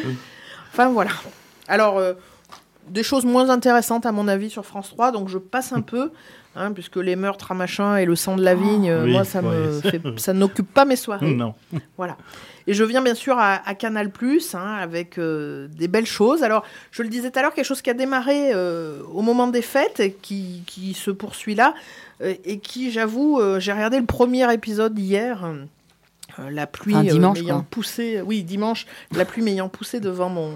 Enfin voilà. Alors, euh, des choses moins intéressantes à mon avis sur France trois, donc je passe un peu, hein, puisque les meurtres à machin et le sang de la vigne, euh, Oui, moi ça, me ouais. fait- ça n'occupe pas mes soirées. Non. Voilà. Et je viens bien sûr à, à Canal+, hein, avec euh, des belles choses. Alors, je le disais tout à l'heure, quelque chose qui a démarré euh, au moment des fêtes, et qui, qui se poursuit là, euh, et qui, j'avoue, euh, j'ai regardé le premier épisode hier, euh, la pluie Enfin, dimanche, euh, m'ayant quoi. poussé, oui, dimanche, la pluie m'ayant poussé devant mon,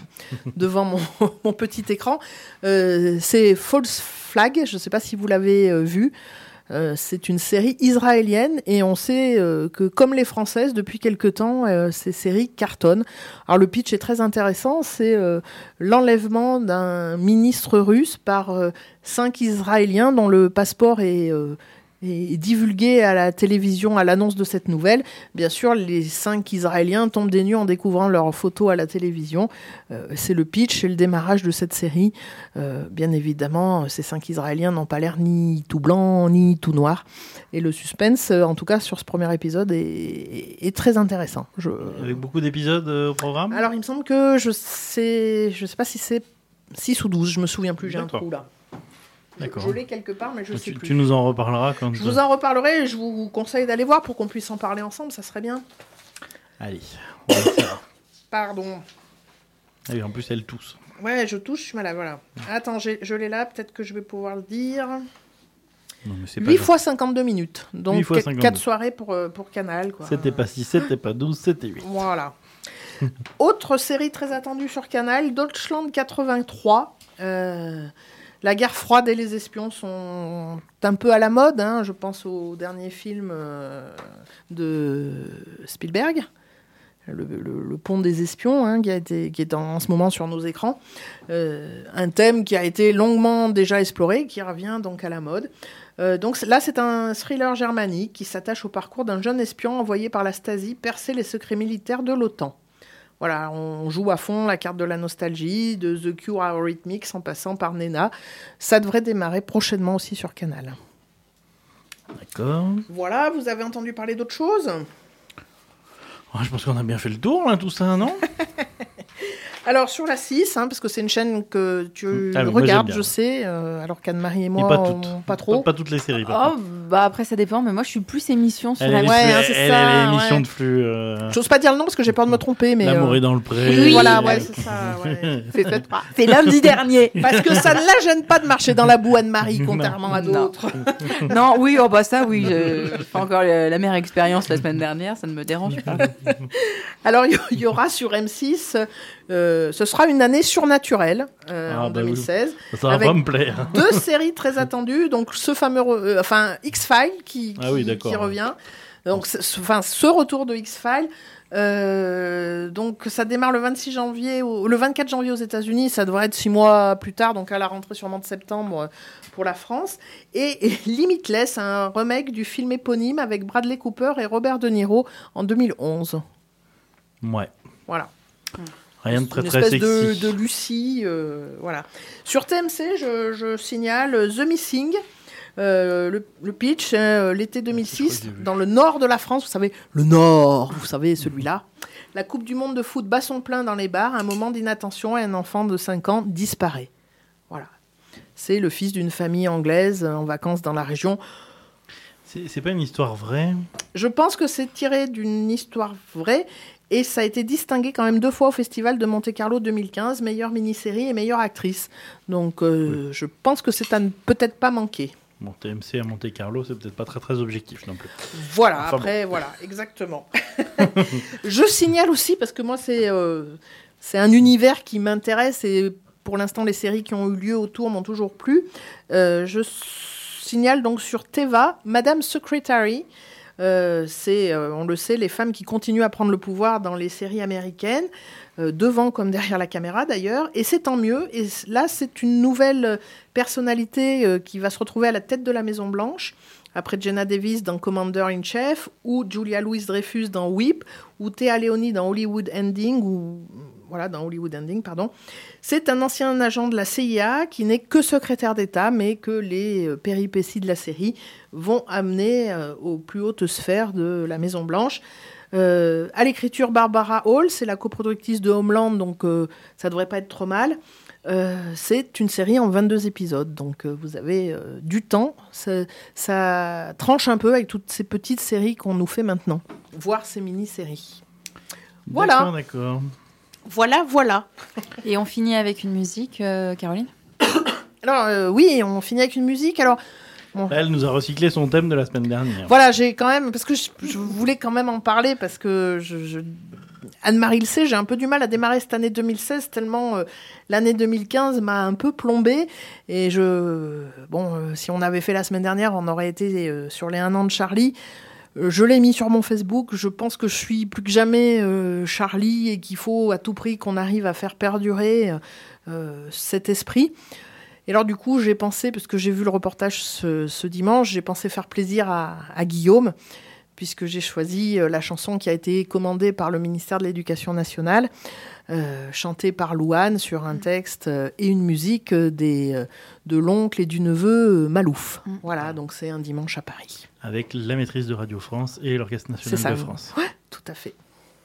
devant mon, mon petit écran. Euh, c'est False Flag, je ne sais pas si vous l'avez euh, vu. Euh, c'est une série israélienne et on sait euh, que, comme les Françaises, depuis quelque temps, euh, ces séries cartonnent. Alors le pitch est très intéressant, c'est euh, l'enlèvement d'un ministre russe par euh, cinq Israéliens dont le passeport est, euh, est divulgué à la télévision à l'annonce de cette nouvelle. Bien sûr, les cinq Israéliens tombent des nues en découvrant leurs photos à la télévision. Euh, c'est le pitch, c'est le démarrage de cette série. Euh, bien évidemment, ces cinq Israéliens n'ont pas l'air ni tout blanc, ni tout noir. Et le suspense, euh, en tout cas sur ce premier épisode, est, est- est très intéressant. Je... Avec beaucoup d'épisodes euh, au programme. Alors, il me semble que je sais, je sais pas si c'est six ou douze, je me souviens plus, j'ai un D'accord. trou là. Je, D'accord. je l'ai quelque part, mais je sais tu, plus. tu nous en reparleras quand. Je vous en reparlerai et je vous conseille d'aller voir pour qu'on puisse en parler ensemble, ça serait bien. Allez. On va faire. Pardon. Ah oui, en plus, elle tousse. Ouais, je touche, je suis malade, voilà. Attends, j'ai- je l'ai là, peut-être que je vais pouvoir le dire. Non, mais c'est pas huit grave. fois cinquante-deux minutes. huit Donc fois cinquante-deux. quatre soirées pour, euh, pour Canal. Quoi. C'était pas six, c'était pas douze, c'était huit. Voilà. Autre série très attendue sur Canal, Deutschland quatre-vingt-trois. Euh, la guerre froide et les espions sont un peu à la mode. Hein. Je pense au dernier film euh, de Spielberg, le, le- le pont des espions, hein, qui, a été, qui est en, en ce moment sur nos écrans. Euh, un thème qui a été longuement déjà exploré, qui revient donc à la mode. Euh, donc là, c'est un thriller germanique qui s'attache au parcours d'un jeune espion envoyé par la Stasi percer les secrets militaires de l'OTAN. Voilà, on joue à fond la carte de la nostalgie, de The Cure à Eurythmics en passant par Nena. Ça devrait démarrer prochainement aussi sur Canal. D'accord. Voilà, vous avez entendu parler d'autre chose ? Oh, je pense qu'on a bien fait le tour, là, tout ça, non? Alors sur la six, hein, parce que c'est une chaîne que tu Ah oui, moi, regardes, j'aime bien. je sais, euh, alors qu'Anne-Marie et Et moi, pas on- toutes. pas trop. Pas, pas toutes les séries, par Oh, contre. bah après ça dépend, mais moi je suis plus émission sur Elle, la elle est Ouais, plus- hein, c'est elle, ça, elle est émission ouais. de flux. euh, J'ose pas dire le nom parce que j'ai peur de me tromper, mais... L'amour euh, est dans le pré. Oui, voilà, ouais, c'est ça. Ouais. C'est fait- c'est lundi dernier. Parce que ça ne la gêne pas de marcher dans la boue, Anne-Marie, contrairement à Non. d'autres. Non, oui, oh bah ça, oui. Je j'ai fait encore la, la meilleure expérience la semaine dernière, ça ne me dérange pas. Alors, il y, y aura sur M six, euh, ce sera une année surnaturelle euh, Ah, en bah deux mille seize. Ça va Avec pas me plaire. Deux séries très attendues, donc ce fameux, euh, enfin X-Files qui, qui, Ah oui, d'accord, qui ouais. revient. Donc, ce- ce- enfin, ce retour de X-Files. Euh, donc, ça démarre le vingt-six janvier, au- le vingt-quatre janvier aux États-Unis. Ça devrait être six mois plus tard, donc à la rentrée sûrement de septembre euh, pour la France. Et, et Limitless, un remake du film éponyme avec Bradley Cooper et Robert De Niro en deux mille onze. Ouais. Voilà. Rien de très Une très espèce sexy. de, de Lucie, euh, voilà. Sur T M C, je, je signale The Missing, euh, le, le pitch, hein, l'été deux mille Je crois six, que j'ai vu. dans le nord de la France, vous savez, le nord, vous savez, celui-là. La Coupe du Monde de foot bat son plein dans les bars, un moment d'inattention et un enfant de cinq ans disparaît. Voilà. C'est le fils d'une famille anglaise en vacances dans la région. C'est c'est pas une histoire vraie. Je pense que c'est tiré d'une histoire vraie et ça a été distingué quand même deux fois au Festival de Monte-Carlo deux mille quinze, meilleure mini-série et meilleure actrice. Donc euh, je pense que c'est à ne peut-être pas manquer. Bon, T M C à Monte Carlo, c'est peut-être pas très très objectif non plus. Voilà, Enfin après, voilà, exactement. Je signale aussi, parce que moi, c'est euh, c'est un univers qui m'intéresse et pour l'instant, les séries qui ont eu lieu autour m'ont toujours plu. Euh, je signale donc sur Teva, Madame Secretary, Euh, c'est, euh, on le sait, les femmes qui continuent à prendre le pouvoir dans les séries américaines, euh, devant comme derrière la caméra d'ailleurs, et c'est tant mieux. Et là, c'est une nouvelle personnalité euh, qui va se retrouver à la tête de la Maison-Blanche, après Jenna Davis dans Commander-in-Chief, ou Julia Louis-Dreyfus dans Whip, ou Téa Leoni dans Hollywood Ending, ou voilà, dans Hollywood Ending, pardon. C'est un ancien agent de la C I A qui n'est que secrétaire d'État, mais que les euh, péripéties de la série vont amener euh, aux plus hautes sphères de la Maison-Blanche. Euh, à l'écriture, Barbara Hall, c'est la coproductrice de Homeland, donc euh, ça devrait pas être trop mal. Euh, c'est une série en vingt-deux épisodes, donc euh, vous avez euh, du temps. Ça, ça tranche un peu avec toutes ces petites séries qu'on nous fait maintenant, voire ces mini-séries. Voilà. D'accord, d'accord. Voilà, voilà. Et on finit avec une musique, euh, Caroline ? Alors, euh, oui, on finit avec une musique. Alors, bon. Elle nous a recyclé son thème de la semaine dernière. Voilà, j'ai quand même... Parce que je, je voulais quand même en parler, parce que je... je... Anne-Marie le sait, j'ai un peu du mal à démarrer cette année deux mille seize, tellement euh, l'année deux mille quinze m'a un peu plombée. Et je... Bon, euh, si on avait fait la semaine dernière, on aurait été euh, sur les un an de Charlie. Euh, je l'ai mis sur mon Facebook. Je pense que je suis plus que jamais euh, Charlie et qu'il faut à tout prix qu'on arrive à faire perdurer euh, cet esprit. Et alors du coup, j'ai pensé, parce que j'ai vu le reportage ce, ce dimanche, j'ai pensé faire plaisir à, à Guillaume, puisque j'ai choisi la chanson qui a été commandée par le ministère de l'Éducation nationale, euh, chantée par Louane sur un texte euh, et une musique euh, des, euh, de l'oncle et du neveu euh, Malouf. Mm. Voilà, donc c'est un dimanche à Paris. Avec la maîtrise de Radio France et l'Orchestre national ça, de France. Ouais, tout à fait.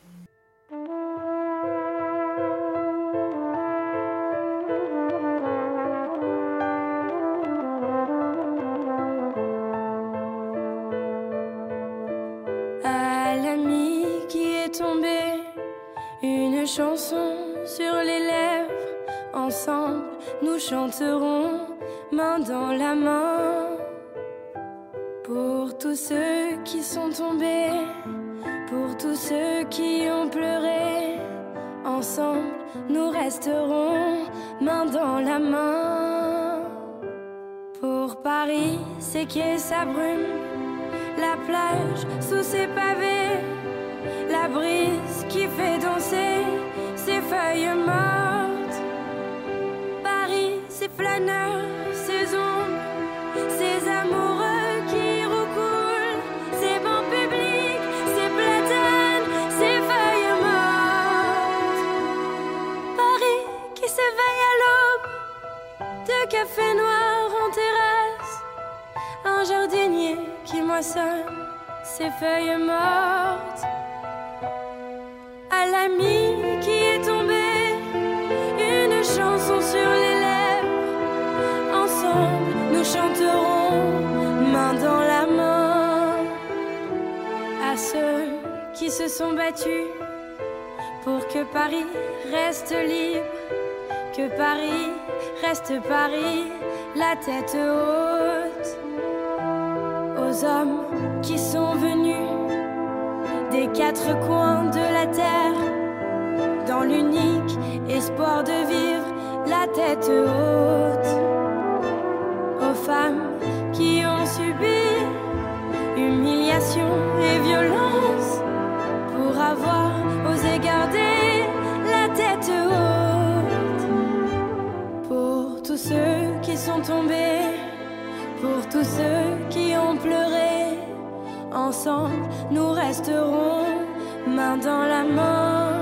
Une chanson sur les lèvres, ensemble nous chanterons main dans la main. Pour tous ceux qui sont tombés, pour tous ceux qui ont pleuré, ensemble nous resterons main dans la main. Pour Paris, ses quais, sa brume, la plage sous ses pavés, la brise qui fait danser ses feuilles mortes. Paris, ses flâneurs, ses ombres, ses amoureux qui roucoulent, ses bancs publics, ses platanes, ses feuilles mortes. Paris qui s'éveille à l'aube, de café noir en terrasse, un jardinier qui moissonne ses feuilles mortes. À l'ami qui est tombé, une chanson sur les lèvres, ensemble nous chanterons main dans la main. À ceux qui se sont battus pour que Paris reste libre, que Paris reste Paris, la tête haute. Aux hommes qui sont venus des quatre coins de la terre, dans l'unique espoir de vivre la tête haute. Aux femmes qui ont subi humiliation et violence pour avoir osé garder la tête haute. Pour tous ceux qui sont tombés, pour tous ceux qui ont pleuré, ensemble nous resterons main dans la main.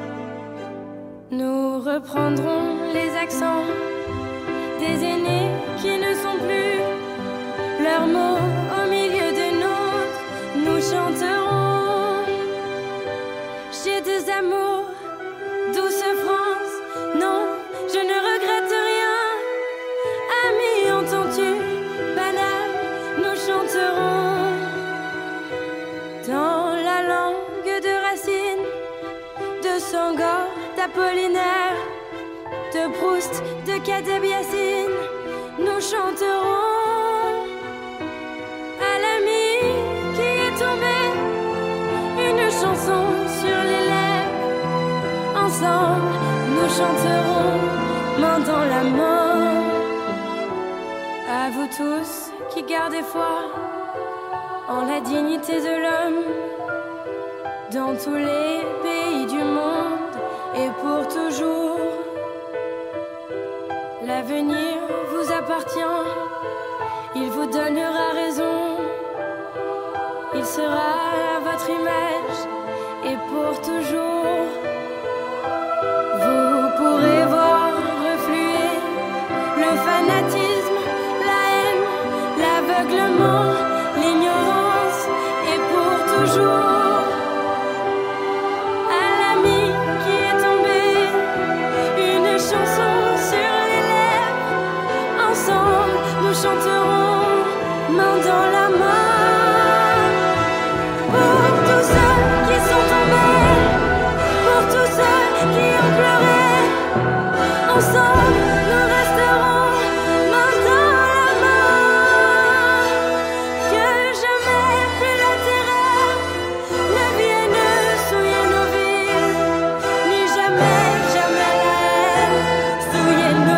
Nous reprendrons les accents des aînés qui ne sont plus, leurs mots au milieu des nôtres, nous chanterons. J'ai deux amours, douce France, non, je ne regrette rien. Ami, entends-tu, banal, nous chanterons. Dans la langue de Racine, de Senghor, d'Apollinaire, de Proust, de Kateb Yassine, nous chanterons. À l'ami qui est tombé, une chanson sur les lèvres, ensemble nous chanterons main dans la main. À vous tous qui gardez foi, en la dignité de l'homme dans tous les pays du monde et pour toujours. L'avenir vous appartient, il vous donnera raison, il sera à votre image et pour toujours. Vous pourrez voir refluer le fanatisme, la haine, l'aveuglement, l'ignorance et pour toujours. À l'ami qui est tombé, une chanson sur les lèvres. Ensemble, nous chanterons main dans la main. Pour tous ceux qui sont tombés, pour tous ceux qui ont pleuré, ensemble, nous resterons main dans la main. Que jamais plus la terreur ne vienne souiller nos villes, ni jamais, jamais la haine souiller nos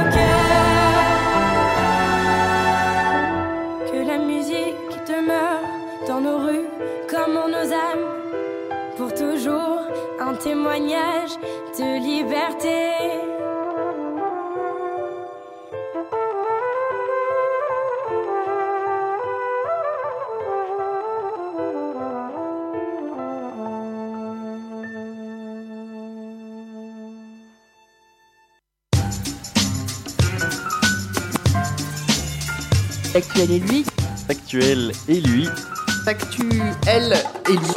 cœurs. Que la musique demeure dans nos rues comme en nos âmes, pour toujours un témoignage de liberté. Actuel et lui. Actuel et lui. Actu, elle et lui.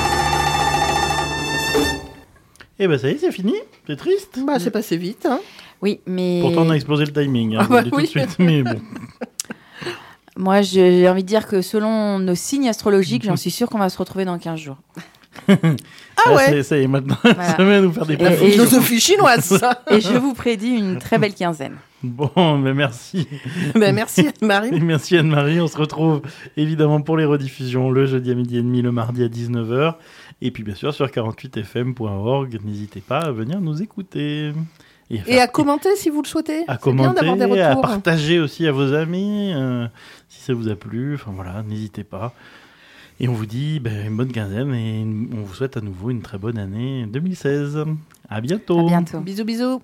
Et ben ça y est, c'est fini. C'est triste. Bah, c'est passé vite, hein. Oui, mais... Pourtant, on a explosé le timing. Hein, Ah bah je le dis oui. tout de suite, mais bon. Moi, j'ai j'ai envie de dire que selon nos signes astrologiques, j'en suis sûre qu'on va se retrouver dans quinze jours. Ah Là, ouais. c'est- Ça y est, maintenant, Voilà. ça va nous faire des Et- plats. et- Philosophie chinoise, ça. Et je vous prédis une très belle quinzaine. Bon, ben merci. Ben, merci Anne-Marie. Et merci Anne-Marie. On se retrouve évidemment pour les rediffusions le jeudi à midi et demi, le mardi à dix-neuf heures. Et puis bien sûr sur quarante-huit f m point org. N'hésitez pas à venir nous écouter. Et à, Et à commenter si vous le souhaitez. à C'est bien d'avoir des commenter, à retours. partager aussi à vos amis euh, si ça vous a plu. Enfin voilà, n'hésitez pas. Et on vous dit ben, une bonne quinzaine et une- on vous souhaite à nouveau une très bonne année deux mille seize. À bientôt. À bientôt. Bisous, bisous.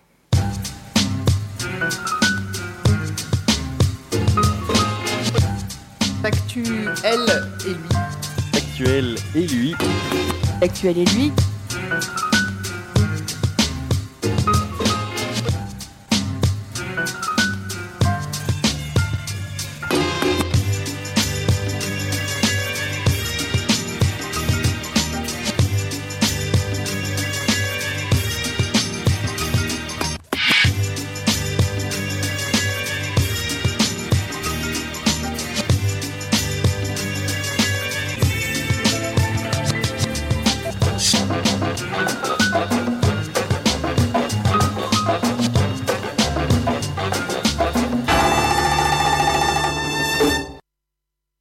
Actu, elle et lui. Actuel et lui. Actuel et lui.